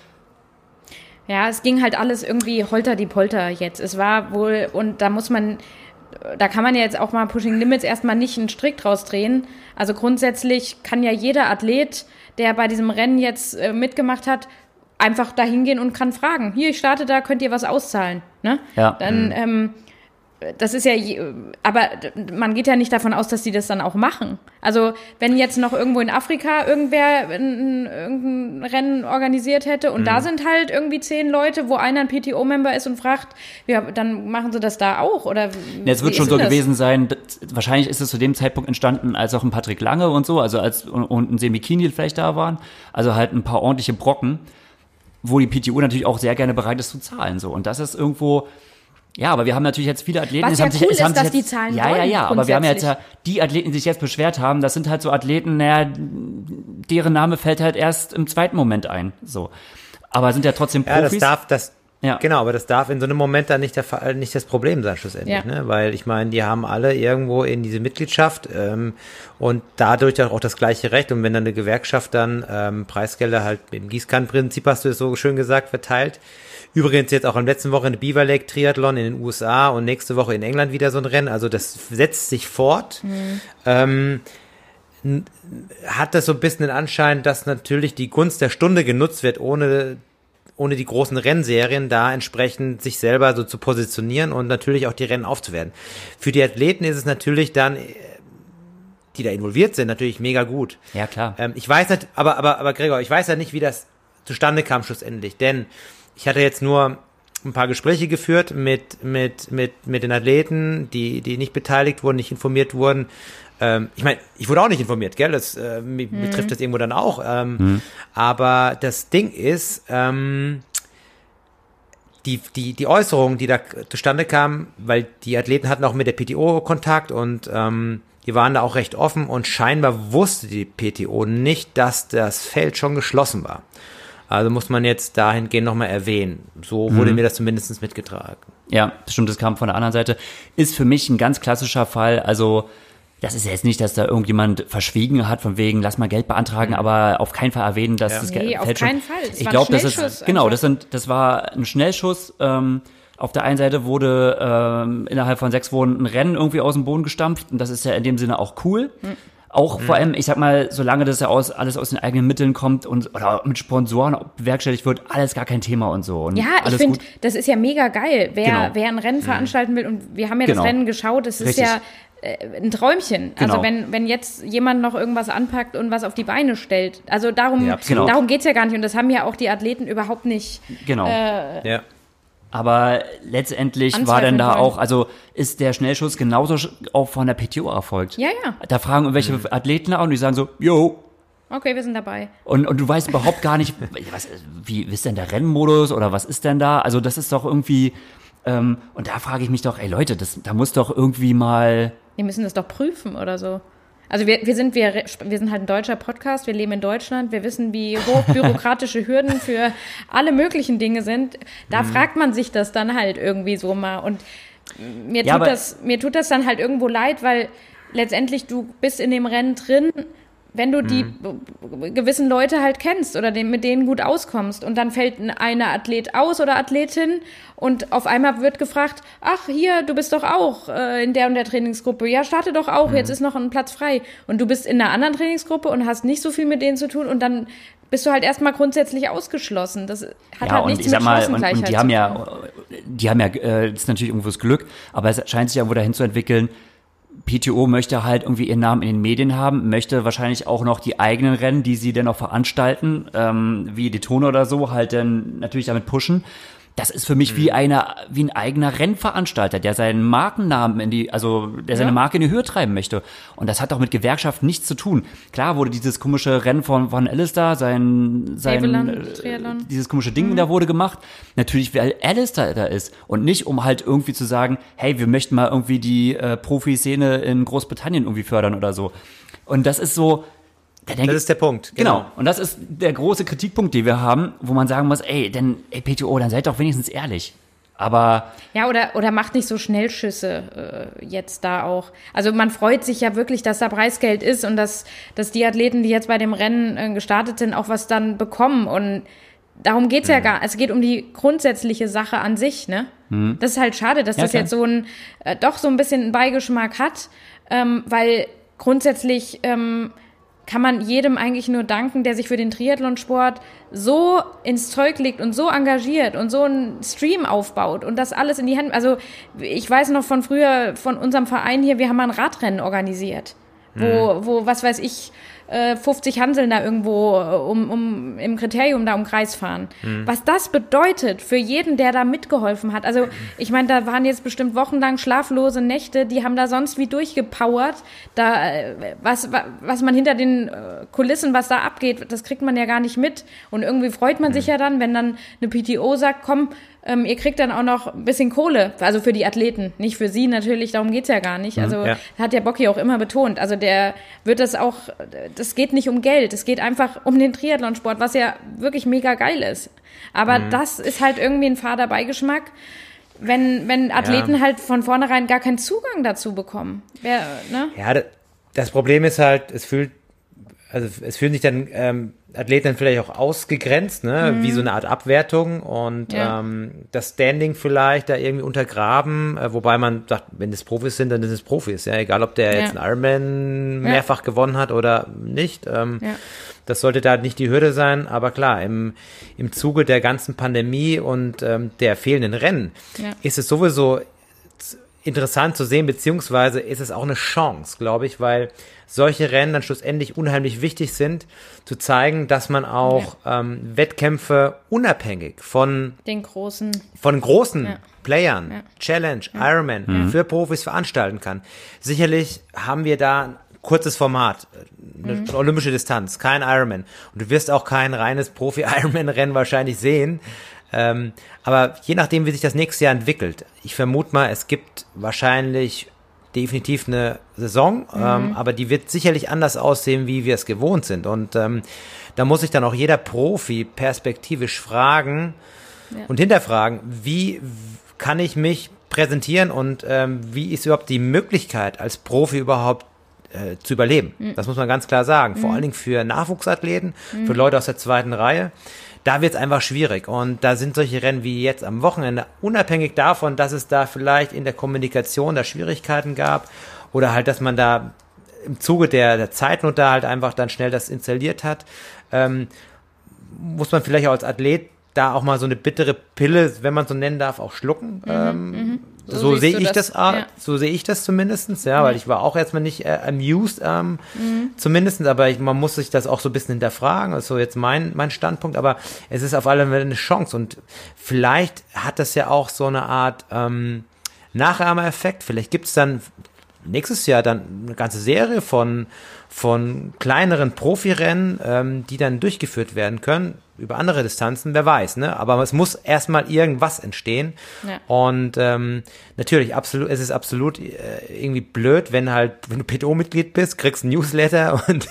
Ja, es ging halt alles irgendwie holter die Polter jetzt. Es war wohl, und da muss man, da kann man ja jetzt auch mal Pushing Limits erstmal nicht einen Strick draus drehen. Also grundsätzlich kann ja jeder Athlet, der bei diesem Rennen jetzt äh, mitgemacht hat, einfach da hingehen und kann fragen, hier, ich starte da, könnt ihr was auszahlen? Ne? Ja. Dann, ähm, das ist ja, aber man geht ja nicht davon aus, dass die das dann auch machen. Also wenn jetzt noch irgendwo in Afrika irgendwer ein, irgendein Rennen organisiert hätte und mhm. da sind halt irgendwie zehn Leute, wo einer ein P T O-Member ist und fragt, ja, dann machen sie das da auch? Oder ja, es wird schon so das? gewesen sein, das, wahrscheinlich ist es zu dem Zeitpunkt entstanden, als auch ein Patrick Lange und so, also als und, und ein Semi Kinil vielleicht da waren, also halt ein paar ordentliche Brocken, wo die P T O natürlich auch sehr gerne bereit ist zu zahlen. So. Und das ist irgendwo... Ja, aber wir haben natürlich jetzt viele Athleten, was es ja haben cool sich, es ist, haben dass sich die jetzt, Zahlen ja, wollen, ja, ja, aber wir haben jetzt ja die Athleten, die sich jetzt beschwert haben, das sind halt so Athleten, naja, deren Name fällt halt erst im zweiten Moment ein, so. Aber sind ja trotzdem Profis. Ja, das darf, das, ja. genau, aber das darf in so einem Moment dann nicht der Fall, nicht das Problem sein, schlussendlich, ja. ne, weil ich meine, die haben alle irgendwo in diese Mitgliedschaft, ähm, und dadurch auch das gleiche Recht, und wenn dann eine Gewerkschaft dann, ähm, Preisgelder halt im Gießkannenprinzip, hast du es so schön gesagt, verteilt. Übrigens jetzt auch am letzten Wochenende Beaver Lake Triathlon in den U S A und nächste Woche in England wieder so ein Rennen. Also das setzt sich fort. Mhm. Ähm, hat das so ein bisschen den Anschein, dass natürlich die Gunst der Stunde genutzt wird, ohne, ohne die großen Rennserien da entsprechend sich selber so zu positionieren und natürlich auch die Rennen aufzuwerten. Für die Athleten ist es natürlich dann, die da involviert sind, natürlich mega gut. Ja, klar. Ähm, ich weiß nicht, aber, aber, aber Gregor, ich weiß ja nicht, wie das zustande kam schlussendlich, denn ich hatte jetzt nur ein paar Gespräche geführt mit, mit, mit, mit den Athleten, die, die nicht beteiligt wurden, nicht informiert wurden. Ähm, ich meine, ich wurde auch nicht informiert, gell? Das äh, mich mhm. betrifft das irgendwo dann auch. Ähm, mhm. Aber das Ding ist, ähm, die, die, die Äußerungen, die da zustande kamen, weil die Athleten hatten auch mit der P T O Kontakt und ähm, die waren da auch recht offen und scheinbar wusste die P T O nicht, dass das Feld schon geschlossen war. Also muss man jetzt dahingehend nochmal erwähnen. So wurde mhm. mir das zumindest mitgetragen. Ja, stimmt, das kam von der anderen Seite. Ist für mich ein ganz klassischer Fall. Also das ist jetzt nicht, dass da irgendjemand verschwiegen hat, von wegen, lass mal Geld beantragen, mhm. aber auf keinen Fall erwähnen, dass ja. das nee, Geld auf fällt keinen schon. Fall. Es Ich war glaube, ein das ist Schnellschuss genau, einfach. das sind, das war ein Schnellschuss. Ähm, auf der einen Seite wurde ähm, innerhalb von sechs Wochen ein Rennen irgendwie aus dem Boden gestampft und das ist ja in dem Sinne auch cool. Mhm. Auch mhm. vor allem, ich sag mal, solange das ja aus, alles aus den eigenen Mitteln kommt und oder mit Sponsoren bewerkstelligt wird, alles gar kein Thema und so. Und ja, ich finde, das ist ja mega geil, wer, genau. wer ein Rennen veranstalten will. Und wir haben ja genau. das Rennen geschaut, das ist Richtig. ja äh, ein Träumchen. Genau. Also wenn, wenn jetzt jemand noch irgendwas anpackt und was auf die Beine stellt. Also darum, ja, genau. darum geht's ja gar nicht. Und das haben ja auch die Athleten überhaupt nicht. Genau. Äh, ja. Aber letztendlich war denn da auch, also ist der Schnellschuss genauso auch von der P T O erfolgt. Ja, ja. Da fragen irgendwelche mhm. Athleten an und die sagen so, yo. Okay, wir sind dabei. Und, und du weißt überhaupt gar nicht, was, wie, wie ist denn der Rennmodus oder was ist denn da? Also das ist doch irgendwie, ähm, und da frage ich mich doch, ey Leute, das, da muss doch irgendwie mal... Wir müssen das doch prüfen oder so. Also wir, wir sind wir, wir sind halt ein deutscher Podcast, wir leben in Deutschland, wir wissen, wie hoch bürokratische Hürden für alle möglichen Dinge sind. Da mhm. fragt man sich das dann halt irgendwie so mal. Und mir ja, tut das, mir tut das dann halt irgendwo leid, weil letztendlich du bist in dem Rennen drin, wenn du die mhm. gewissen Leute halt kennst oder den, mit denen gut auskommst und dann fällt eine Athlet aus oder Athletin und auf einmal wird gefragt, ach hier, du bist doch auch äh, in der und der Trainingsgruppe, ja starte doch auch, mhm. jetzt ist noch ein Platz frei und du bist in einer anderen Trainingsgruppe und hast nicht so viel mit denen zu tun und dann bist du halt erstmal grundsätzlich ausgeschlossen. Das hat ja, halt und nichts ich sag mit mal, Chancengleichheit und, und die zu haben tun. ja, die haben ja, äh, das ist natürlich irgendwo das Glück, aber es scheint sich ja wohl dahin zu entwickeln, P T O möchte halt irgendwie ihren Namen in den Medien haben, möchte wahrscheinlich auch noch die eigenen Rennen, die sie dann auch veranstalten, ähm, wie Daytona oder so, halt dann natürlich damit pushen. das ist für mich wie einer, wie ein eigener Rennveranstalter, der seinen Markennamen in die, also der seine Ja. Marke in die Höhe treiben möchte. Und das hat auch mit Gewerkschaften nichts zu tun. Klar wurde dieses komische Rennen von, von Alistair, sein, sein, Haveland, äh, Triathlon. dieses komische Ding da wurde gemacht. Natürlich, weil Alistair da ist. Und nicht, um halt irgendwie zu sagen, hey, wir möchten mal irgendwie die äh, Profi-Szene in Großbritannien irgendwie fördern oder so. Und das ist so, da denke Das ist der Punkt. Genau. Und das ist der große Kritikpunkt, den wir haben, wo man sagen muss, ey, denn, ey, P T O, dann seid doch wenigstens ehrlich. Aber Ja, oder, oder macht nicht so Schnellschüsse äh, jetzt da auch. Also man freut sich ja wirklich, dass da Preisgeld ist und dass, dass die Athleten, die jetzt bei dem Rennen äh, gestartet sind, auch was dann bekommen. Und darum geht's ja gar. Es geht um die grundsätzliche Sache an sich, ne? Mhm. Das ist halt schade, dass Ja, das klar. jetzt so ein, äh, doch so ein bisschen einen Beigeschmack hat, ähm, weil grundsätzlich ähm, kann man jedem eigentlich nur danken, der sich für den Triathlonsport so ins Zeug legt und so engagiert und so einen Stream aufbaut und das alles in die Hände. Also ich weiß noch von früher, von unserem Verein hier, wir haben mal ein Radrennen organisiert, wo, mhm. wo was weiß ich, fünfzig Hanseln da irgendwo um, um im Kriterium da um Kreis fahren. Mhm. Was das bedeutet für jeden, der da mitgeholfen hat. Also ich meine, da waren jetzt bestimmt wochenlang schlaflose Nächte, die haben da sonst wie durchgepowert. Da, was, was man hinter den Kulissen, was da abgeht, das kriegt man ja gar nicht mit. Und irgendwie freut man mhm. sich ja dann, wenn dann eine P T O sagt, komm, Ähm, ihr kriegt dann auch noch ein bisschen Kohle, also für die Athleten, nicht für sie natürlich, darum geht's ja gar nicht. Also ja. hat der Bocki auch immer betont, also der wird das auch, das geht nicht um Geld, es geht einfach um den Triathlonsport, was ja wirklich mega geil ist. Aber mhm. das ist halt irgendwie ein fader Beigeschmack, wenn, wenn Athleten ja. halt von vornherein gar keinen Zugang dazu bekommen. Wer, ne? Ja, das Problem ist halt, es fühlt, also es fühlen sich dann ähm, Athleten dann vielleicht auch ausgegrenzt, ne, mhm. wie so eine Art Abwertung und ja. ähm, das Standing vielleicht da irgendwie untergraben, äh, wobei man sagt, wenn es Profis sind, dann sind es Profis, ja, egal ob der ja. jetzt einen Ironman mehrfach ja. gewonnen hat oder nicht, ähm, ja. das sollte da nicht die Hürde sein, aber klar, im, im Zuge der ganzen Pandemie und ähm, der fehlenden Rennen ja. ist es sowieso interessant zu sehen, beziehungsweise ist es auch eine Chance, glaube ich, weil solche Rennen dann schlussendlich unheimlich wichtig sind, zu zeigen, dass man auch ja. ähm, Wettkämpfe unabhängig von den großen, von großen ja. Playern, ja. Challenge, ja. Ironman, mhm. für Profis veranstalten kann. Sicherlich haben wir da ein kurzes Format, eine mhm. olympische Distanz, kein Ironman. Und du wirst auch kein reines Profi-Ironman-Rennen wahrscheinlich sehen. Ähm, aber je nachdem, wie sich das nächste Jahr entwickelt, ich vermute mal, es gibt wahrscheinlich definitiv eine Saison, mhm. ähm, aber die wird sicherlich anders aussehen, wie wir es gewohnt sind. Und ähm, da muss sich dann auch jeder Profi perspektivisch fragen ja. und hinterfragen, wie kann ich mich präsentieren und ähm, wie ist überhaupt die Möglichkeit, als Profi überhaupt äh, zu überleben. Mhm. Das muss man ganz klar sagen. Mhm. Vor allen Dingen für Nachwuchsathleten, mhm. für Leute aus der zweiten Reihe. Da wird es einfach schwierig und da sind solche Rennen wie jetzt am Wochenende, unabhängig davon, dass es da vielleicht in der Kommunikation da Schwierigkeiten gab oder halt, dass man da im Zuge der, der Zeitnot da halt einfach dann schnell das installiert hat, ähm, muss man vielleicht auch als Athlet da auch mal so eine bittere Pille, wenn man so nennen darf, auch schlucken. Mhm, ähm, so so sehe ich das, das ja. so sehe ich das zumindestens, ja, mhm. weil ich war auch erstmal nicht äh, amused, ähm, mhm. zumindestens, aber ich, man muss sich das auch so ein bisschen hinterfragen, das ist so jetzt mein, mein Standpunkt, aber es ist auf alle Fälle eine Chance und vielleicht hat das ja auch so eine Art ähm, Nachahmereffekt, vielleicht gibt es dann nächstes Jahr dann eine ganze Serie von von kleineren Profirennen, ähm, die dann durchgeführt werden können über andere Distanzen, wer weiß, ne? Aber es muss erstmal irgendwas entstehen. Ja. Und ähm, natürlich, absolut, es ist absolut äh, irgendwie blöd, wenn halt, wenn du P T O-Mitglied bist, kriegst ein Newsletter und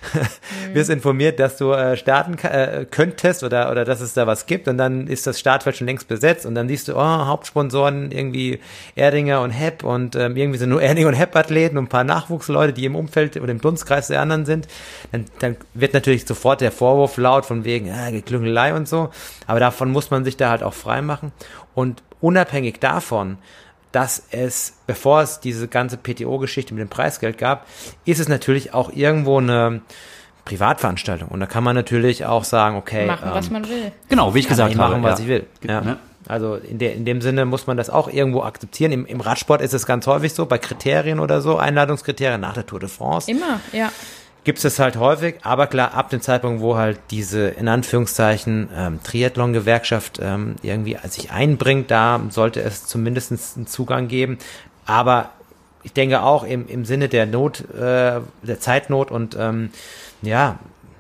mhm. wirst informiert, dass du äh, starten äh, könntest oder oder dass es da was gibt und dann ist das Startfeld schon längst besetzt und dann siehst du, oh, Hauptsponsoren irgendwie Erdinger und Hepp und ähm, irgendwie sind nur Erdinger und Hepp-Athleten und ein paar Nachwuchsleute, die im Umfeld oder im Dunstkreis der anderen sind, dann, dann wird natürlich sofort der Vorwurf laut von wegen, ja, Geklüngelei und so, aber davon muss man sich da halt auch frei machen und unabhängig davon, dass es, bevor es diese ganze P T O-Geschichte mit dem Preisgeld gab, ist es natürlich auch irgendwo eine Privatveranstaltung und da kann man natürlich auch sagen, okay, machen, ähm, was man will. Genau, wie ich gesagt habe. Machen, was ja. ich will. Ja. Ja. Also in, der, in dem Sinne muss man das auch irgendwo akzeptieren. Im, Im Radsport ist es ganz häufig so, bei Kriterien oder so, Einladungskriterien nach der Tour de France. Immer, ja. gibt es das halt häufig, aber klar, ab dem Zeitpunkt, wo halt diese, in Anführungszeichen, ähm, Triathlon-Gewerkschaft ähm, irgendwie sich einbringt, da sollte es zumindest einen Zugang geben, aber ich denke auch im, im Sinne der Not, äh, der Zeitnot und ähm, ja,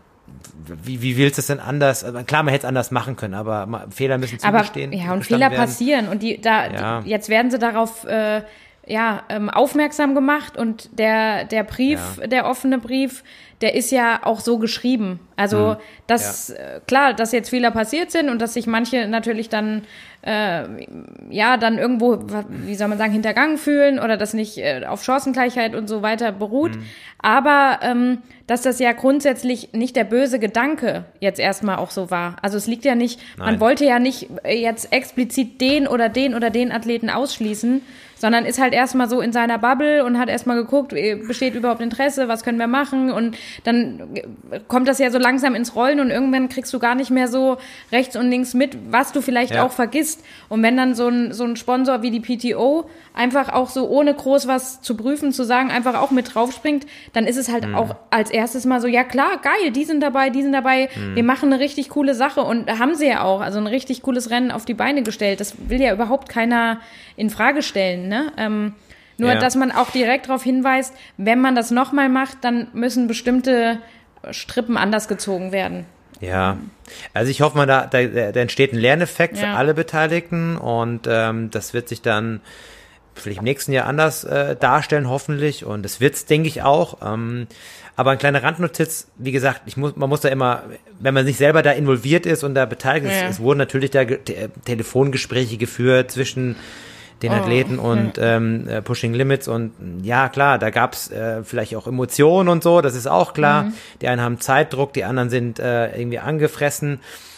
wie, wie willst du es denn anders? Also klar, man hätte es anders machen können, aber mal, Fehler müssen zugestehen. Aber, ja, und Fehler werden. passieren und die da Ja. die, jetzt werden sie darauf äh, ja ähm, aufmerksam gemacht und der der Brief, Ja. der offene Brief, der ist ja auch so geschrieben. Also Mhm. dass äh, klar, dass jetzt Fehler passiert sind und dass sich manche natürlich dann äh, ja dann irgendwo, wie soll man sagen, hintergangen fühlen oder das nicht äh, auf Chancengleichheit und so weiter beruht. Mhm. Aber ähm, dass das ja grundsätzlich nicht der böse Gedanke jetzt erstmal auch so war. Also es liegt ja nicht, Nein. man wollte ja nicht jetzt explizit den oder den oder den Athleten ausschließen, sondern ist halt erstmal so in seiner Bubble und hat erstmal geguckt, besteht überhaupt Interesse, was können wir machen, und dann kommt das ja so langsam ins Rollen und irgendwann kriegst du gar nicht mehr so rechts und links mit, was du vielleicht Ja. auch vergisst. Und wenn dann so ein, so ein Sponsor wie die P T O einfach auch so ohne groß was zu prüfen, zu sagen, einfach auch mit draufspringt, dann ist es halt Mhm. auch als erstes mal so, ja klar, geil, die sind dabei, die sind dabei, Mhm. wir machen eine richtig coole Sache, und haben sie ja auch, also ein richtig cooles Rennen auf die Beine gestellt. Das will ja überhaupt keiner in Frage stellen, ne? Ähm, nur, Ja. dass man auch direkt darauf hinweist, wenn man das nochmal macht, dann müssen bestimmte Strippen anders gezogen werden. Ja, also ich hoffe mal, da, da, da entsteht ein Lerneffekt für Ja. alle Beteiligten und ähm, das wird sich dann vielleicht im nächsten Jahr anders äh, darstellen, hoffentlich, und das wird's, denke ich, auch. Ähm, aber eine kleine Randnotiz, wie gesagt, ich muss, man muss da immer, wenn man nicht selber da involviert ist und da beteiligt ist, Ja. es wurden natürlich da ge- te- Telefongespräche geführt zwischen den Oh, Athleten und ähm, äh, Pushing Limits, und ja, klar, da gab's äh, vielleicht auch Emotionen und so, das ist auch klar. Mhm. Die einen haben Zeitdruck, die anderen sind äh, irgendwie angefressen,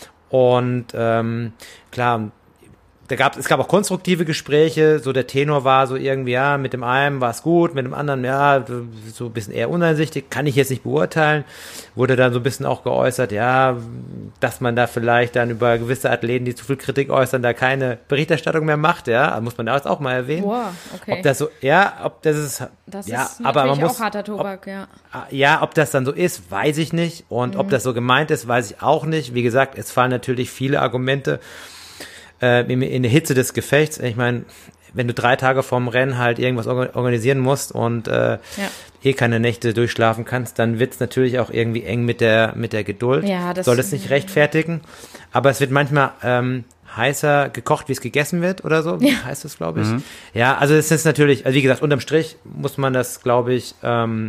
und ähm, klar, da gab, es gab auch konstruktive Gespräche, so der Tenor war so irgendwie, ja, mit dem einen war es gut, mit dem anderen, ja, so ein bisschen eher uneinsichtig, kann ich jetzt nicht beurteilen, wurde dann so ein bisschen auch geäußert, ja, dass man da vielleicht dann über gewisse Athleten, die zu viel Kritik äußern, da keine Berichterstattung mehr macht, ja, muss man da jetzt auch mal erwähnen. Wow, okay. Ob das so, ja, ob das ist, Das ja, ist aber man natürlich muss, auch harter Tobak, ja. ja, ob das dann so ist, weiß ich nicht, und Mhm. ob das so gemeint ist, weiß ich auch nicht. Wie gesagt, es fallen natürlich viele Argumente äh, in, in der Hitze des Gefechts. Ich meine, wenn du drei Tage vorm Rennen halt irgendwas orga- organisieren musst und äh, Ja. eh keine Nächte durchschlafen kannst, dann wird's natürlich auch irgendwie eng mit der mit der Geduld. Ja, das- soll es nicht rechtfertigen, aber es wird manchmal ähm, heißer gekocht, wie es gegessen wird oder so, Ja. heißt es, glaube ich. Ja, also es ist natürlich, also wie gesagt, unterm Strich muss man das, glaube ich, ähm,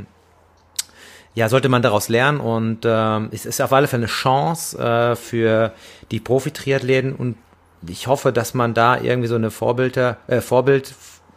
ja, sollte man daraus lernen, und ähm, es ist auf alle Fälle eine Chance äh, für die Profi-Triathleten, und ich hoffe, dass man da irgendwie so eine Vorbilder, äh, Vorbild,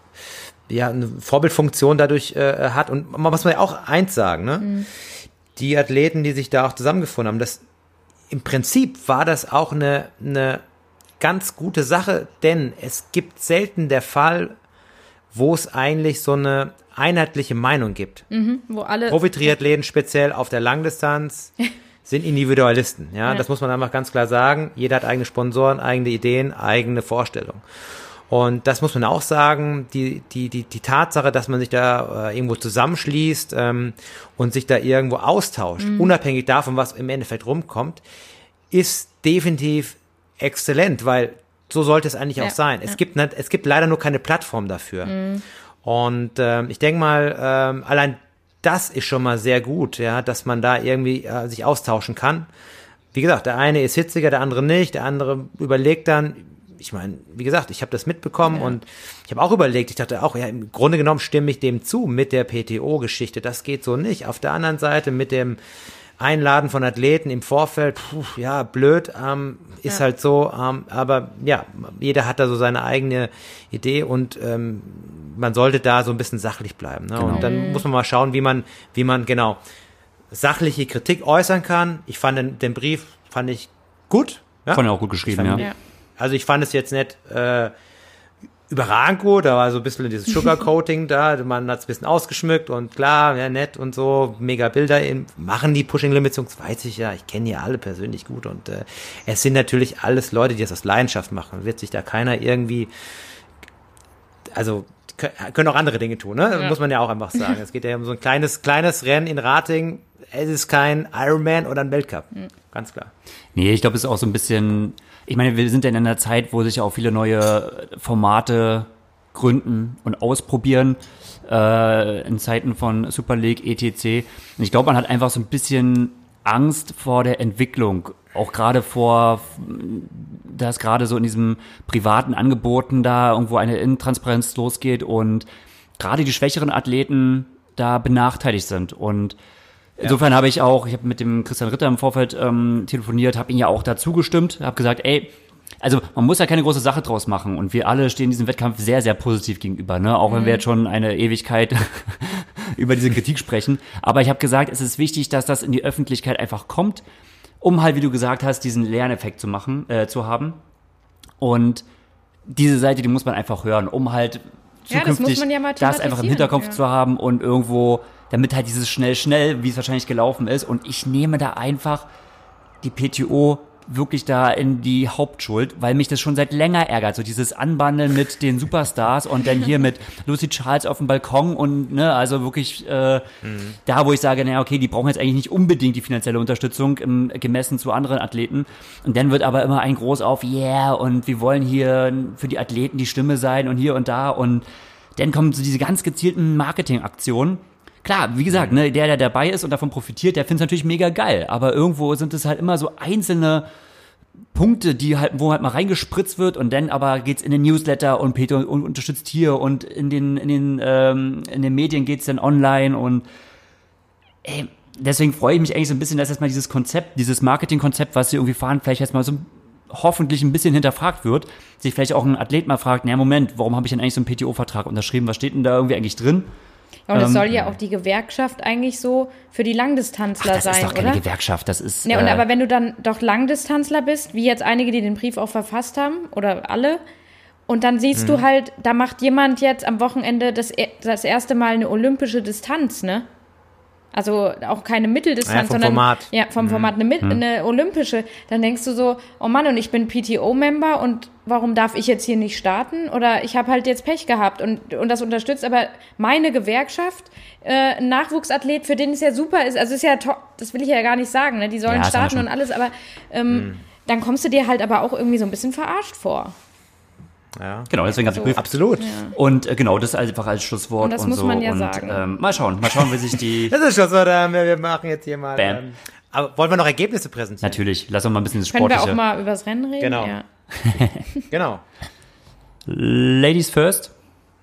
ja, eine Vorbildfunktion dadurch äh, hat. Und man muss man ja auch eins sagen, ne? Mhm. Die Athleten, die sich da auch zusammengefunden haben, das im Prinzip war das auch eine, eine ganz gute Sache, denn es gibt selten der Fall, wo es eigentlich so eine einheitliche Meinung gibt. Mhm, wo alle Profi-Triathleten speziell auf der Langdistanz sind Individualisten. Ja, Ja. das muss man einfach ganz klar sagen. Jeder hat eigene Sponsoren, eigene Ideen, eigene Vorstellungen. Und das muss man auch sagen, die, die, die, die Tatsache, dass man sich da äh, irgendwo zusammenschließt ähm, und sich da irgendwo austauscht, unabhängig davon, was im Endeffekt rumkommt, ist definitiv exzellent, weil so sollte es eigentlich Ja, auch sein. Es ja. gibt nicht, es gibt leider nur keine Plattform dafür. Und ähm, ich denke mal, ähm, allein das ist schon mal sehr gut, ja, dass man da irgendwie äh, sich austauschen kann. Wie gesagt, der eine ist hitziger, der andere nicht, der andere überlegt dann, ich meine, wie gesagt, ich habe das mitbekommen, Ja. und ich habe auch überlegt, ich dachte auch, ja, im Grunde genommen stimme ich dem zu mit der P T O-Geschichte, das geht so nicht. Auf der anderen Seite mit dem Einladen von Athleten im Vorfeld, puh, ja, blöd, ähm, ist Ja. halt so, ähm, aber ja, jeder hat da so seine eigene Idee, und ähm, man sollte da so ein bisschen sachlich bleiben. Ne? Und dann muss man mal schauen, wie man, wie man genau sachliche Kritik äußern kann. Ich fand den, den Brief, fand ich gut. Ja? Fand er auch gut geschrieben, Ich fand- ja. Ja. Also ich fand es jetzt nicht äh, überragend gut, da war so ein bisschen dieses Sugarcoating da, man hat es ein bisschen ausgeschmückt und klar, ja, nett und so, mega Bilder, in, machen die Pushing Limits Jungs, weiß ich ja, ich kenne die alle persönlich gut, und äh, es sind natürlich alles Leute, die das aus Leidenschaft machen, wird sich da keiner irgendwie, also können auch andere Dinge tun, ne? Ja. Muss man ja auch einfach sagen. Es geht ja um so ein kleines, kleines Rennen in Rating. Es ist kein Ironman oder ein Weltcup. Mhm. Ganz klar. Nee, ich glaube, es ist auch so ein bisschen, ich meine, wir sind ja in einer Zeit, wo sich auch viele neue Formate gründen und ausprobieren, äh, in Zeiten von Super League, et cetera. Und ich glaube, man hat einfach so ein bisschen Angst vor der Entwicklung. Auch gerade vor, dass gerade so in diesem privaten Angeboten da irgendwo eine Intransparenz losgeht und gerade die schwächeren Athleten da benachteiligt sind. Und insofern ja. habe ich auch, ich habe mit dem Christian Ritter im Vorfeld ähm, telefoniert, habe ihn ja auch dazu gestimmt, habe gesagt, ey, also man muss ja keine große Sache draus machen und wir alle stehen diesem Wettkampf sehr, sehr positiv gegenüber, ne? Auch wenn mhm. wir jetzt schon eine Ewigkeit über diese Kritik sprechen. Aber ich habe gesagt, es ist wichtig, dass das in die Öffentlichkeit einfach kommt, um halt, wie du gesagt hast, diesen Lerneffekt zu machen, äh, zu haben. Und diese Seite, die muss man einfach hören, um halt zukünftig ja, das, ja das einfach im Hinterkopf ja. zu haben und irgendwo, damit halt dieses schnell, schnell, wie es wahrscheinlich gelaufen ist. Und ich nehme da einfach die P T O wirklich da in die Hauptschuld, weil mich das schon seit länger ärgert, so dieses Anbandeln mit den Superstars und dann hier mit Lucy Charles auf dem Balkon und ne, also wirklich äh, mhm. da, wo ich sage, naja, okay, die brauchen jetzt eigentlich nicht unbedingt die finanzielle Unterstützung im, gemessen zu anderen Athleten und dann wird aber immer ein Groß auf, yeah, und wir wollen hier für die Athleten die Stimme sein und hier und da und dann kommen so diese ganz gezielten Marketingaktionen. Klar, wie gesagt, ne, der, der dabei ist und davon profitiert, der findet es natürlich mega geil. Aber irgendwo sind es halt immer so einzelne Punkte, die halt, wo halt mal reingespritzt wird und dann aber geht's in den Newsletter und Peter unterstützt hier und in den, in den, ähm, in den Medien geht's dann online und ey, deswegen freue ich mich eigentlich so ein bisschen, dass jetzt mal dieses Konzept, dieses Marketingkonzept, was sie irgendwie fahren, vielleicht jetzt mal so hoffentlich ein bisschen hinterfragt wird, sich vielleicht auch ein Athlet mal fragt, naja, Moment, warum habe ich denn eigentlich so einen P T O-Vertrag unterschrieben, was steht denn da irgendwie eigentlich drin? Ja, und es ähm, soll ja auch die Gewerkschaft eigentlich so für die Langdistanzler ach, das sein, ist doch keine oder? Gewerkschaft, das ist... Ja, und äh, aber wenn du dann doch Langdistanzler bist, wie jetzt einige, die den Brief auch verfasst haben, oder alle, und dann siehst mhm. du halt, da macht jemand jetzt am Wochenende das, das erste Mal eine olympische Distanz, ne? Also auch keine Mitteldistanz, ja, vom sondern Format. Ja, vom mhm. Format eine, Mit- mhm. eine olympische. Dann denkst du so, oh Mann, und ich bin P T O-Member und warum darf ich jetzt hier nicht starten? Oder ich habe halt jetzt Pech gehabt und, und das unterstützt aber meine Gewerkschaft, äh, ein Nachwuchsathlet, für den es ja super ist, also ist ja to- das will ich ja gar nicht sagen, ne? Die sollen ja, starten und alles, aber ähm, mhm. dann kommst du dir halt aber auch irgendwie so ein bisschen verarscht vor. Ja. Genau, deswegen habe ich geprüft. Absolut. Ja. Und äh, genau, das einfach als Schlusswort und das und muss so. man ja und, sagen. Ähm, mal schauen, mal schauen, wie sich die... Das ist Schlusswort, ähm, wir machen jetzt hier mal... Bam. Ähm, aber wollen wir noch Ergebnisse präsentieren? Natürlich, lass uns mal ein bisschen das Können Sportliche... wir auch mal übers Rennen reden? Genau. Ja. Genau. Ladies first.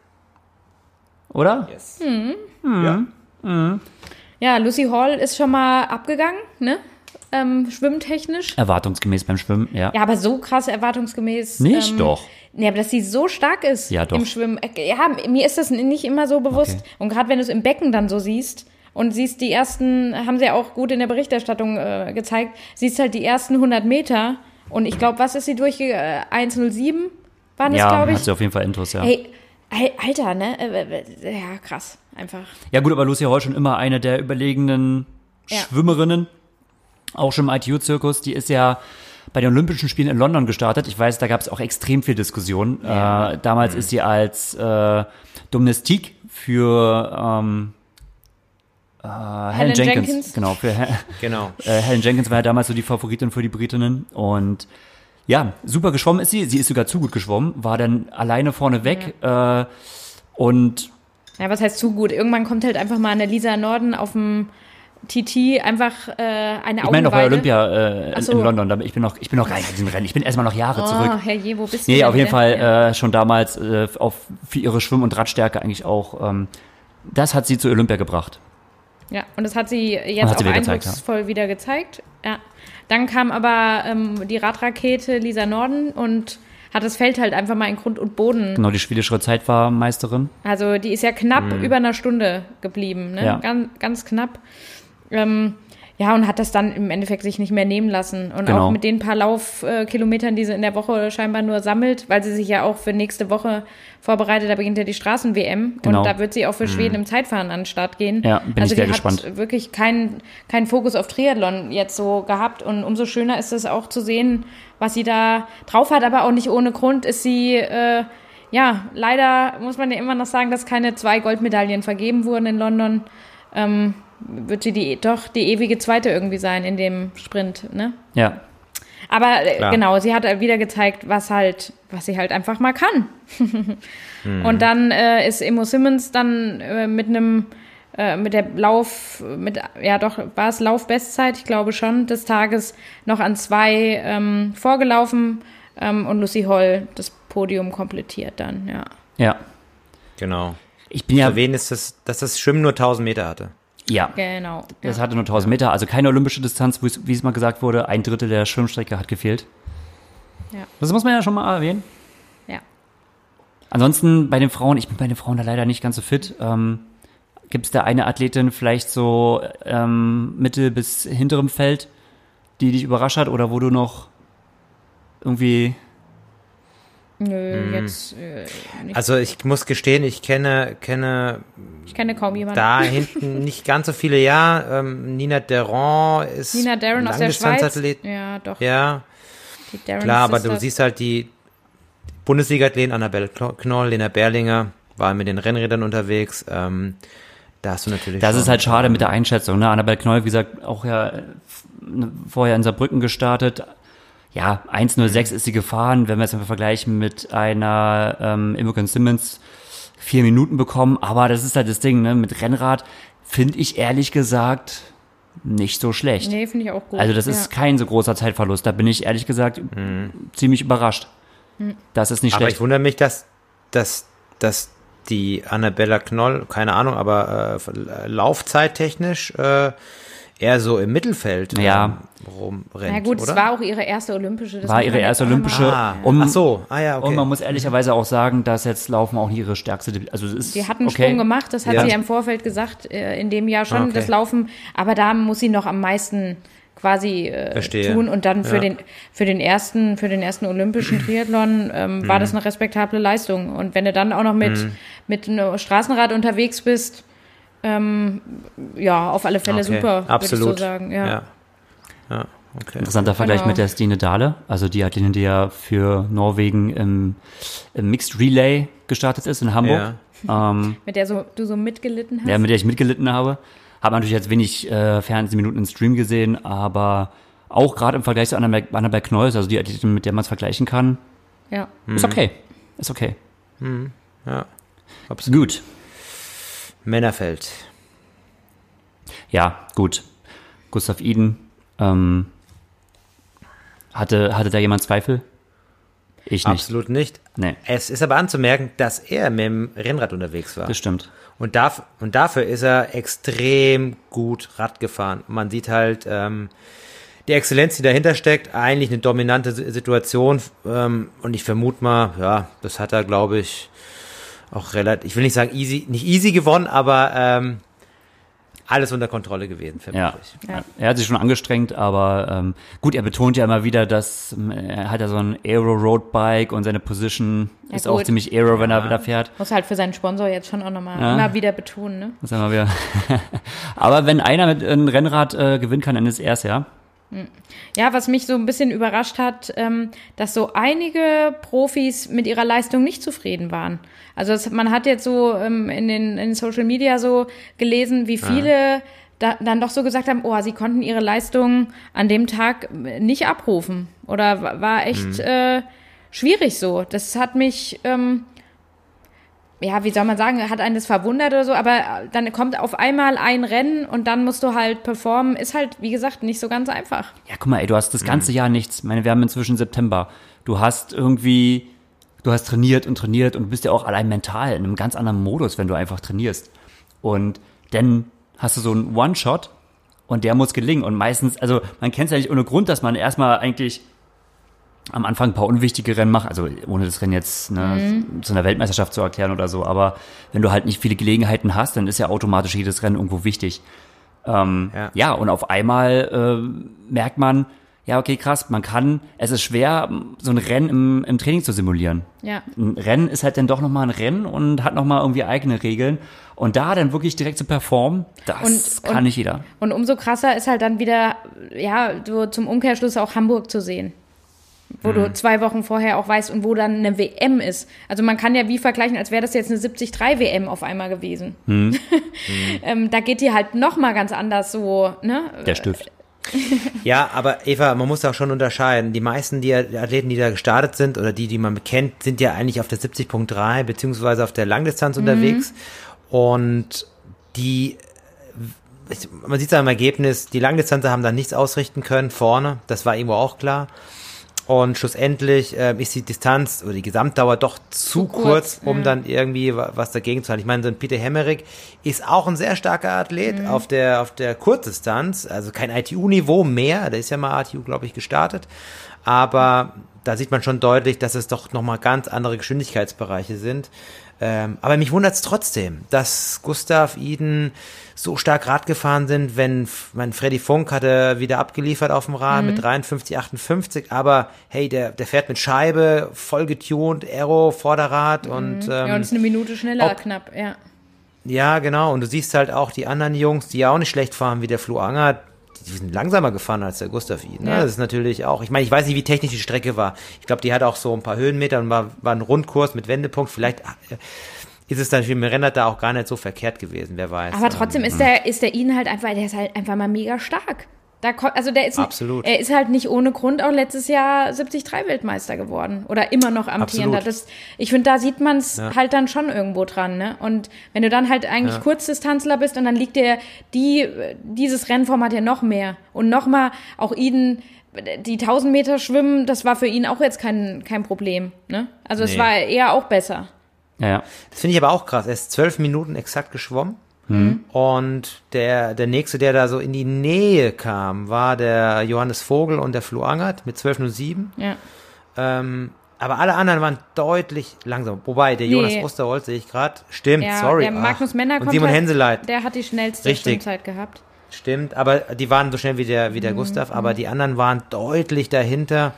Oder? Yes. Mhm. Mhm. Ja. Mhm. Ja, Lucy Hall ist schon mal abgegangen, ne? Ähm, schwimmtechnisch. Erwartungsgemäß beim Schwimmen, ja. Ja, aber so krass erwartungsgemäß. Nicht ähm, doch. Nee, aber dass sie so stark ist Ja, doch. im Schwimmen. Ja, mir ist das nicht immer so bewusst. Okay. Und gerade wenn du es im Becken dann so siehst und siehst die ersten, haben sie ja auch gut in der Berichterstattung äh, gezeigt, siehst halt die ersten hundert Meter und ich glaube, was ist sie durch? Äh, eins null sieben waren das, Ja, glaube ich. hat sie auf jeden Fall Intus, ja. Hey, hey, Alter, ne? Äh, ja, krass, einfach. Ja gut, aber Lucy Hall schon immer eine der überlegenen Ja. Schwimmerinnen, auch schon im I T U-Zirkus. Die ist ja bei den Olympischen Spielen in London gestartet. Ich weiß, da gab es auch extrem viel Diskussion. Ja. Äh, damals mhm. ist sie als äh, Domestique für ähm, äh, Helen, Helen Jenkins, Jenkins. genau, für He- Genau. äh, Helen Jenkins war ja damals so die Favoritin für die Britinnen und ja, super geschwommen ist sie. Sie ist sogar zu gut geschwommen, war dann alleine vorne weg äh, und Ja, was heißt zu gut? Irgendwann kommt halt einfach mal eine Lisa Norden auf dem T T einfach äh, eine ich meine noch bei Augenweide. Olympia äh, Ach so. in London, da- ich bin noch, ich bin noch gar nicht in diesem Rennen, ich bin erstmal noch Jahre zurück. Oh, herrje, wo bist du Nee, denn auf jeden wieder? Fall Ja. äh, schon damals äh, auf, für ihre Schwimm- und Radstärke eigentlich auch, ähm, das hat sie zu Olympia gebracht. Ja, und das hat sie jetzt Und hat auch sie wieder gezeigt, eindrucksvoll wieder gezeigt. Ja. Dann kam aber ähm, die Radrakete Lisa Norden und hat das Feld halt einfach mal in Grund und Boden. Genau, die schwedische Zeit war Meisterin. Also die ist ja knapp Mhm. über einer Stunde geblieben, ne? Ja. Ganz, ganz knapp. Ähm, ja, und hat das dann im Endeffekt sich nicht mehr nehmen lassen. Und Genau. auch mit den paar Laufkilometern, die sie in der Woche scheinbar nur sammelt, weil sie sich ja auch für nächste Woche vorbereitet, da beginnt ja die Straßen-W M. Genau. Und da wird sie auch für Schweden im Zeitfahren an den Start gehen. Ja, bin also ich sehr die gespannt. hat wirklich keinen keinen Fokus auf Triathlon jetzt so gehabt. Und umso schöner ist es auch zu sehen, was sie da drauf hat. Aber auch nicht ohne Grund ist sie äh, ja, leider muss man ja immer noch sagen, dass keine zwei Goldmedaillen vergeben wurden in London. Ähm, wird sie die, doch die ewige Zweite irgendwie sein in dem Sprint, ne? Ja. Aber äh, Klar. genau, sie hat wieder gezeigt, was halt, was sie halt einfach mal kann. Mhm. Und dann äh, ist Imo Simmons dann äh, mit einem, äh, mit der Lauf, mit, ja doch, war es Laufbestzeit, ich glaube schon, des Tages noch an zwei ähm, vorgelaufen ähm, und Lucy Holl das Podium komplettiert dann, ja. Ja. Genau. Ich bin ja, Für wen ist das, dass das Schwimmen nur tausend Meter hatte? ja. Genau. Das ja. hatte nur tausend Meter, also keine olympische Distanz, wie es- wie es mal gesagt wurde. Ein Drittel der Schwimmstrecke hat gefehlt. Ja. Das muss man ja schon mal erwähnen. Ja. Ansonsten bei den Frauen, ich bin bei den Frauen da leider nicht ganz so fit. Ähm, Gibt es da eine Athletin vielleicht so ähm, mittel- bis hinterem Feld, die dich überrascht hat oder wo du noch irgendwie... Nö, jetzt äh, nicht. Also ich muss gestehen, ich kenne, kenne Ich kenne kaum jemanden. da hinten nicht ganz so viele, ja. Ähm, Nina Derron ist Nina Darren aus der Schweiz. Langdistanzathlet. Ja, doch. Ja, Die Darren klar, aber du Sisters. siehst halt die Bundesliga-Athleten, Annabelle Knoll, Lena Berlinger, war mit den Rennrädern unterwegs. Ähm, da hast du natürlich Das schon, ist halt schade mit der Einschätzung. Ne? Annabelle Knoll, wie gesagt, auch ja äh, vorher in Saarbrücken gestartet. Ja, eins null sechs ist sie gefahren. Wenn wir es mal vergleichen mit einer ähm, Imogen Simmons, vier Minuten bekommen. Aber das ist halt das Ding, ne? Mit Rennrad finde ich ehrlich gesagt nicht so schlecht. Nee, finde ich auch gut. Also das ist ja. kein so großer Zeitverlust. Da bin ich ehrlich gesagt ziemlich überrascht. Das ist nicht Aber schlecht. ich wundere mich, dass, dass, dass die Annabella Knoll, keine Ahnung, aber äh, laufzeittechnisch äh, eher so im Mittelfeld Ja. ähm, rumrennt, Na gut, oder? es war auch ihre erste olympische. Das War muss ihre man erste jetzt auch olympische. mal- Ah, Um- ach so, ah ja, okay. Und man muss ehrlicherweise auch sagen, dass jetzt Laufen auch nicht ihre stärkste, Di- also es ist Sie hat einen okay. Sprung gemacht, das hat Ja. sie ja im Vorfeld gesagt, äh, in dem Jahr schon, Okay. das Laufen. Aber da muss sie noch am meisten quasi äh, Verstehe. tun. Und dann für Ja. den für den ersten für den ersten olympischen Triathlon ähm, Mhm. war das eine respektable Leistung. Und wenn du dann auch noch mit mit einem Straßenrad unterwegs bist, ähm, ja, auf alle Fälle Okay, super, absolut. würde ich so sagen. Ja. Ja, ja okay. Interessanter Vergleich Genau. mit der Stine Dahle, also die Athletin, die ja für Norwegen im, im Mixed Relay gestartet ist in Hamburg. Ja. Ähm, Mit der so, du so mitgelitten hast. ja, mit der ich mitgelitten habe. Habe natürlich jetzt wenig äh, Fernsehminuten im Stream gesehen, aber auch gerade im Vergleich zu Annabelle, Annabelle Knoll, also die Athletin, mit der man es vergleichen kann, ja. ist okay. Ist okay. Ja. Gut. Männerfeld. Ja, gut. Gustav Iden, ähm, hatte, hatte da jemand Zweifel? Ich nicht. Absolut nicht. Nee, Es ist aber anzumerken, dass er mit dem Rennrad unterwegs war. das stimmt. Und, darf, und dafür ist er extrem gut Rad gefahren. Man sieht halt ähm, die Exzellenz, die dahinter steckt, eigentlich eine dominante Si- Situation. Ähm, und ich vermute mal, ja, das hat er, glaube ich, auch relativ, ich will nicht sagen easy, nicht easy gewonnen, aber ähm, alles unter Kontrolle gewesen, vermute Ja. ich. Ja. Er hat sich schon angestrengt, aber ähm, gut, er betont ja immer wieder, dass ähm, er hat ja so ein Aero-Roadbike und seine Position Ja, ist auch gut. ziemlich Aero, wenn er wieder fährt. Muss halt für seinen Sponsor jetzt schon auch nochmal Ja. immer wieder betonen, ne? Das haben wir wieder. Aber wenn einer mit einem Rennrad äh, gewinnen kann, dann ist er es, ja. Ja, was mich so ein bisschen überrascht hat, ähm, dass so einige Profis mit ihrer Leistung nicht zufrieden waren. Also es, man hat jetzt so ähm, in den in Social Media so gelesen, wie viele da, dann doch so gesagt haben, oh, sie konnten ihre Leistung an dem Tag nicht abrufen. Oder wa- war echt äh, schwierig so. Das hat mich, ähm, ja, wie soll man sagen, hat einen das verwundert oder so, aber dann kommt auf einmal ein Rennen und dann musst du halt performen. Ist halt, wie gesagt, nicht so ganz einfach. Ja, guck mal, ey, du hast das ganze Jahr nichts. Ich meine, wir haben inzwischen September. Du hast irgendwie, du hast trainiert und trainiert und du bist ja auch allein mental in einem ganz anderen Modus, wenn du einfach trainierst. Und dann hast du so einen One-Shot und der muss gelingen. Und meistens, also man kennt es ja nicht ohne Grund, dass man erstmal eigentlich am Anfang ein paar unwichtige Rennen macht, also ohne das Rennen jetzt ne, zu einer Weltmeisterschaft zu erklären oder so, aber wenn du halt nicht viele Gelegenheiten hast, dann ist ja automatisch jedes Rennen irgendwo wichtig. Ähm, ja. Ja. ja, und auf einmal äh, merkt man, ja, okay, krass, man kann, es ist schwer, so ein Rennen im, im Training zu simulieren. Ja. Ein Rennen ist halt dann doch nochmal ein Rennen und hat nochmal irgendwie eigene Regeln. Und da dann wirklich direkt zu performen, das Und- kann und- nicht jeder. Und umso krasser ist halt dann wieder, ja, so zum Umkehrschluss auch Hamburg zu sehen. wo mhm. du zwei Wochen vorher auch weißt und wo dann eine W M ist. Also man kann ja wie vergleichen, als wäre das jetzt eine siebzig drei W M auf einmal gewesen. Mhm. ähm, da geht die halt nochmal ganz anders so, ne? Der Stift. Ja, aber Eva, man muss auch schon unterscheiden. Die meisten die Athleten, die da gestartet sind oder die, die man kennt, sind ja eigentlich auf der siebzig Punkt drei beziehungsweise auf der Langdistanz mhm. unterwegs. Und die, man sieht es am Ergebnis, die Langdistanzer haben da nichts ausrichten können vorne. Das war irgendwo auch klar. Und schlussendlich äh, ist die Distanz oder die Gesamtdauer doch zu, zu kurz, kurz, um ja. dann irgendwie was dagegen zu halten. Ich meine, so ein Peter Hemmerich ist auch ein sehr starker Athlet mhm. auf der auf der Kurzdistanz, also kein I T U-Niveau mehr, der ist ja mal I T U, glaube ich, gestartet, aber da sieht man schon deutlich, dass es doch nochmal ganz andere Geschwindigkeitsbereiche sind. Ähm, aber mich wundert es trotzdem, dass Gustav, Iden so stark Rad gefahren sind, wenn, mein Freddy Funk hatte wieder abgeliefert auf dem Rad mhm. mit dreiundfünfzig, achtundfünfzig, aber hey, der, der fährt mit Scheibe, voll getuned, Aero, Vorderrad mhm. und, ähm, ja, und ist eine Minute schneller ob, knapp, ja. Ja, genau, und du siehst halt auch die anderen Jungs, die ja auch nicht schlecht fahren, wie der Flo Anger, die sind langsamer gefahren als der Gustav Iden. Ne? Ja. Das ist natürlich auch, ich meine, ich weiß nicht, wie technisch die Strecke war. Ich glaube, die hat auch so ein paar Höhenmeter und war, war ein Rundkurs mit Wendepunkt. Vielleicht ist es dann für den Rennrad da auch gar nicht so verkehrt gewesen, wer weiß. Aber trotzdem ist der, ist der Iden halt einfach, der ist halt einfach mal mega stark. Da, also der ist, Absolut. Er ist halt nicht ohne Grund auch letztes Jahr siebzig drei Weltmeister geworden oder immer noch amtierender. Das, ich finde, da sieht man es ja. halt dann schon irgendwo dran. Ne? Und wenn du dann halt eigentlich ja. Kurzdistanzler bist und dann liegt dir die, dieses Rennformat ja noch mehr. Und nochmal, auch Iden, die tausend Meter schwimmen, das war für ihn auch jetzt kein, kein Problem. Ne? Also nee. Es war eher auch besser. Ja, ja. Das finde ich aber auch krass. Er ist zwölf Minuten exakt geschwommen. Mhm. Und der, der nächste, der da so in die Nähe kam, war der Johannes Vogel und der Flo Angert mit zwölf null sieben. Ja. Ähm, aber alle anderen waren deutlich langsamer. Wobei, der Jonas nee. Osterholt, sehe ich gerade, stimmt, ja, sorry. Der Magnus Männer und Simon halt, Henseleit. Der hat die schnellste Schwimmzeit gehabt. Stimmt, aber die waren so schnell wie der, wie der mhm. Gustav, aber die anderen waren deutlich dahinter.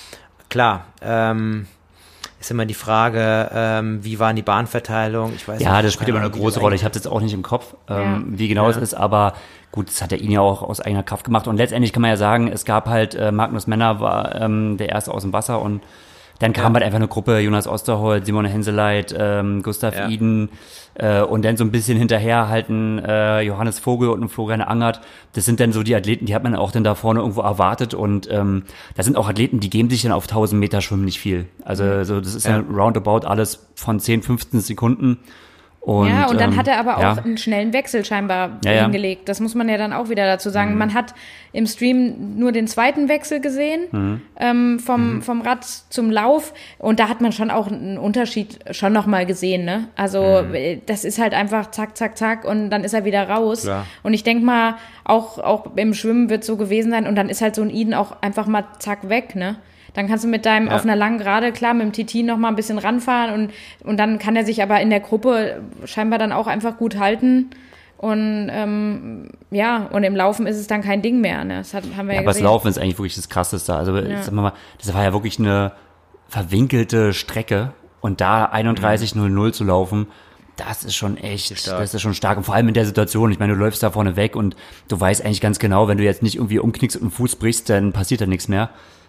Klar, ähm, ist immer die Frage, ähm, wie waren die Bahnverteilung? Ich weiß ja, nicht, das spielt immer eine große Rolle. Ich habe es jetzt auch nicht im Kopf, ähm, ja. wie genau ja. es ist, aber gut, das hat er ihn ja auch aus eigener Kraft gemacht. Und letztendlich kann man ja sagen, es gab halt, äh, Magnus Männer war ähm, der Erste aus dem Wasser und dann kam ja. halt einfach eine Gruppe, Jonas Osterholt, Simone Henseleit, ähm, Gustav ja. Iden äh, und dann so ein bisschen hinterher halt ein äh, Johannes Vogel und ein Florian Angert. Das sind dann so die Athleten, die hat man auch dann da vorne irgendwo erwartet und ähm, da sind auch Athleten, die geben sich dann auf tausend Meter Schwimmen nicht viel. Also so das ist ja, ja roundabout alles von zehn, fünfzehn Sekunden. Und, ja, und dann ähm, hat er aber auch ja. einen schnellen Wechsel scheinbar ja, ja. hingelegt. Das muss man ja dann auch wieder dazu sagen. Mhm. Man hat im Stream nur den zweiten Wechsel gesehen, mhm. ähm, vom, mhm. vom Rad zum Lauf. Und da hat man schon auch einen Unterschied schon nochmal gesehen. Ne? Also mhm. das ist halt einfach zack, zack, zack und dann ist er wieder raus. Klar. Und ich denke mal, auch, auch im Schwimmen wird es so gewesen sein. Und dann ist halt so ein Iden auch einfach mal zack weg, ne? Dann kannst du mit deinem ja. auf einer langen Gerade, klar, mit dem T T noch mal ein bisschen ranfahren und, und dann kann er sich aber in der Gruppe scheinbar dann auch einfach gut halten. Und ähm, ja, und im Laufen ist es dann kein Ding mehr. Ne? Das hat, haben wir ja, ja aber gesehen. das Laufen ist eigentlich wirklich das Krasseste. Also ja. sagen wir mal, das war ja wirklich eine verwinkelte Strecke und da einunddreißig null null zu laufen, das ist schon echt, das ist schon stark. Und vor allem in der Situation, ich meine, du läufst da vorne weg und du weißt eigentlich ganz genau, wenn du jetzt nicht irgendwie umknickst und einen Fuß brichst, dann passiert da nichts mehr.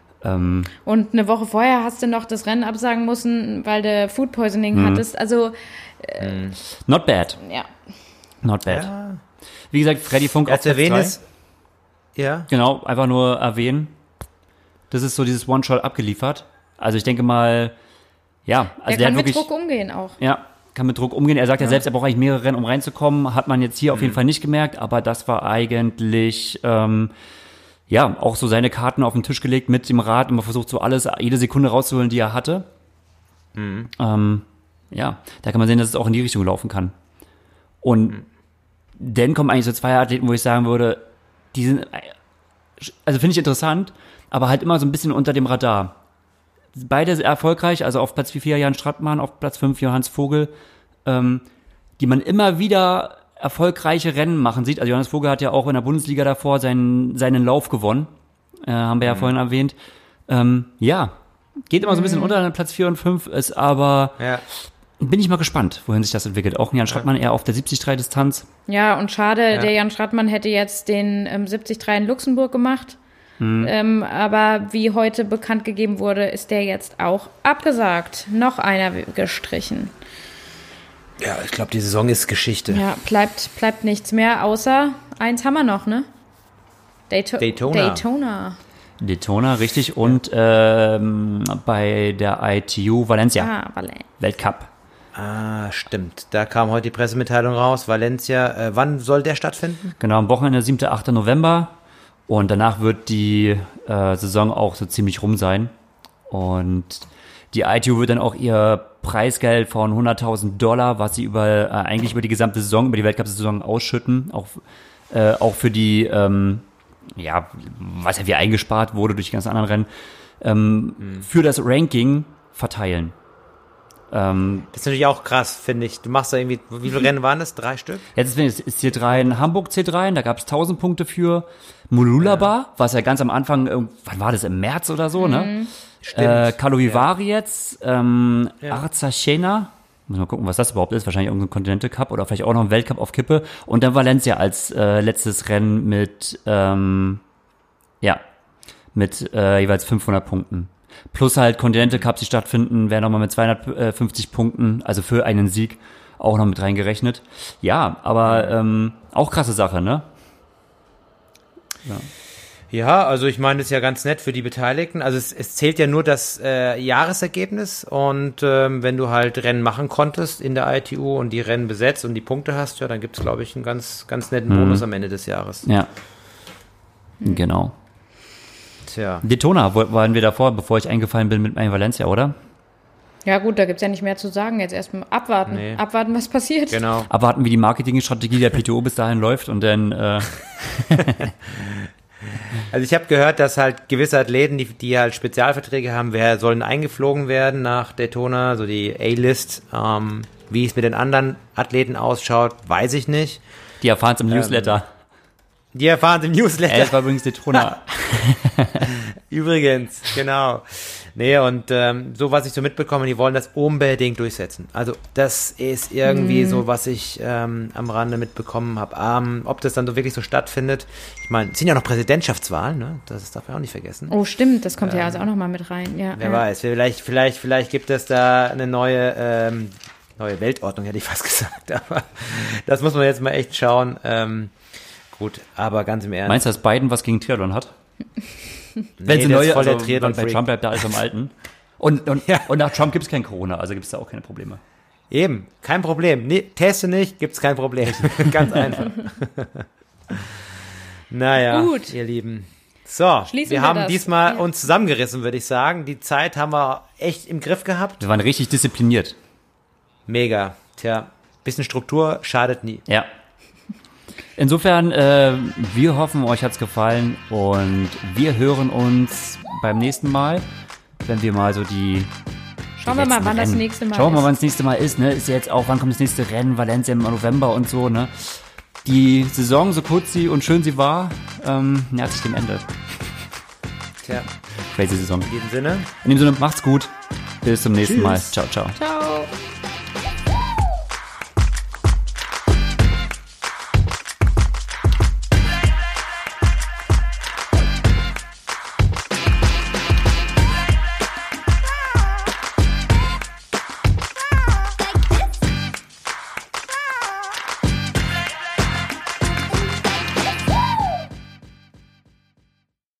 Und eine Woche vorher hast du noch das Rennen absagen müssen, weil du Food Poisoning mhm. hattest. Also äh, not bad. Ja. Not bad. Ja. Wie gesagt, Freddy Funk auf Platz drei. Ja. Genau, einfach nur erwähnen. Das ist so dieses One-Shot abgeliefert. Also ich denke mal, ja. Also der, der kann hat mit wirklich, Druck umgehen auch. Ja, kann mit Druck umgehen. Er sagt ja, ja selbst, er braucht eigentlich mehrere Rennen, um reinzukommen. Hat man jetzt hier mhm. auf jeden Fall nicht gemerkt. Aber das war eigentlich... Ähm, ja, auch so seine Karten auf den Tisch gelegt mit dem Rad und man versucht so alles, jede Sekunde rauszuholen, die er hatte. Mhm. Ähm, ja, da kann man sehen, dass es auch in die Richtung laufen kann. Und mhm. dann kommen eigentlich so zwei Athleten, wo ich sagen würde, die sind, also finde ich interessant, aber halt immer so ein bisschen unter dem Radar. Beide sehr erfolgreich, also auf Platz vier Jan Strattmann, auf Platz fünf Johannes Vogel, ähm, die man immer wieder erfolgreiche Rennen machen sieht. Also Johannes Vogel hat ja auch in der Bundesliga davor seinen, seinen Lauf gewonnen. Äh, haben wir ja mhm. vorhin erwähnt. Ähm, ja, geht immer so ein bisschen mhm. unter Platz vier und fünf, ist aber, ja. bin ich mal gespannt, wohin sich das entwickelt. Auch Jan Strattmann eher auf der siebzig drei Distanz. Ja, und schade, ja. der Jan Strattmann hätte jetzt den ähm, siebzig drei in Luxemburg gemacht. Mhm. Ähm, aber wie heute bekannt gegeben wurde, ist der jetzt auch abgesagt. Noch einer gestrichen. Ja, ich glaube, die Saison ist Geschichte. Ja, bleibt, bleibt nichts mehr, außer eins haben wir noch, ne? Dato- Daytona. Daytona. Daytona, richtig. Und ähm, bei der I T U Valencia. Ah, Valencia. Weltcup. Ah, stimmt. Da kam heute die Pressemitteilung raus. Valencia, äh, wann soll der stattfinden? Genau, am Wochenende siebter achter November. Und danach wird die äh, Saison auch so ziemlich rum sein. Und die I T U wird dann auch ihr Preisgeld von hunderttausend Dollar, was sie über äh, eigentlich über die gesamte Saison, über die Weltcup-Saison ausschütten, auch, äh, auch für die, ähm, ja, was ja wie eingespart wurde durch die ganzen anderen Rennen, ähm, mhm. für das Ranking verteilen. Ähm, das ist natürlich auch krass, finde ich. Du machst da irgendwie, wie viele Rennen waren das? Drei Stück? Jetzt ist C drei in Hamburg C drei, da gab es tausend Punkte für. Mooloolaba, ja. was ja ganz am Anfang, wann war das, im März oder so, mhm. ne? Stimmt. Äh, Karlovy Vary ja. jetzt, ähm, ja. Arzachena, muss mal gucken, was das überhaupt ist, wahrscheinlich irgendein Continental Cup oder vielleicht auch noch ein Weltcup auf Kippe. Und dann Valencia als äh, letztes Rennen mit, ähm, ja, mit äh, jeweils fünfhundert Punkten. Plus halt Continental Cups, die stattfinden, werden nochmal mit zweihundertfünfzig Punkten, also für einen Sieg, auch noch mit reingerechnet. Ja, aber ähm, auch krasse Sache, ne? Ja. Ja, also ich meine, das ist ja ganz nett für die Beteiligten. Also es, es zählt ja nur das äh, Jahresergebnis und ähm, wenn du halt Rennen machen konntest in der I T U und die Rennen besetzt und die Punkte hast, ja, dann gibt's, glaube ich, einen ganz, ganz netten Bonus mhm. am Ende des Jahres. Ja, genau. Tja. Daytona waren wir davor, bevor ich eingefallen bin mit meinem Valencia, oder? Ja gut, da gibt's ja nicht mehr zu sagen. Jetzt erstmal abwarten. Nee. Abwarten, was passiert. Genau. Abwarten, wie die Marketingstrategie der P T O bis dahin läuft und dann äh Also ich habe gehört, dass halt gewisse Athleten, die, die halt Spezialverträge haben, wer sollen eingeflogen werden nach Daytona, so die A-List. Ähm, wie es mit den anderen Athleten ausschaut, weiß ich nicht. Die erfahren es im Newsletter. Ähm, die erfahren es im Newsletter. Äh, das war übrigens Daytona. Übrigens, genau. Nee, und ähm, so, was ich so mitbekomme, die wollen das unbedingt durchsetzen. Also das ist irgendwie mm. so, was ich ähm, am Rande mitbekommen habe. Ähm, ob das dann so wirklich so stattfindet. Ich meine, es sind ja noch Präsidentschaftswahlen, ne? Das darf man auch nicht vergessen. Oh, stimmt, das kommt ähm, ja also auch nochmal mit rein. Ja, wer ja. weiß, vielleicht, vielleicht, vielleicht gibt es da eine neue, ähm, neue Weltordnung, hätte ich fast gesagt. Aber das muss man jetzt mal echt schauen. Ähm, gut, aber ganz im Ernst. Meinst du, dass Biden was gegen Triathlon hat? Wenn nee, sie neue, voll also, der Triathlon bei Trump bleibt da alles am Alten. Und, und, ja. und nach Trump gibt es kein Corona, also gibt es da auch keine Probleme. Eben, kein Problem. Nee, teste nicht, gibt es kein Problem. Ganz einfach. Naja, Gut. ihr Lieben. So, Schließen wir wir haben das. diesmal Ja. uns zusammengerissen, würde ich sagen. Die Zeit haben wir echt im Griff gehabt. Wir waren richtig diszipliniert. Mega. Tja, bisschen Struktur schadet nie. Ja. Insofern, äh, wir hoffen, euch hat's gefallen und wir hören uns beim nächsten Mal, wenn wir mal so die Schauen wir mal, wann Rennen. das nächste Mal Schauen wir mal, ist. wann das nächste Mal ist, ne? Ist ja jetzt auch, wann kommt das nächste Rennen, Valencia im November und so, ne? Die Saison, so kurz sie und schön sie war, ähm, nähert sich dem Ende. Tja, Crazy Saison. in diesem Sinne. In dem Sinne, macht's gut. Bis zum nächsten Tschüss. Mal. Ciao, ciao. Ciao.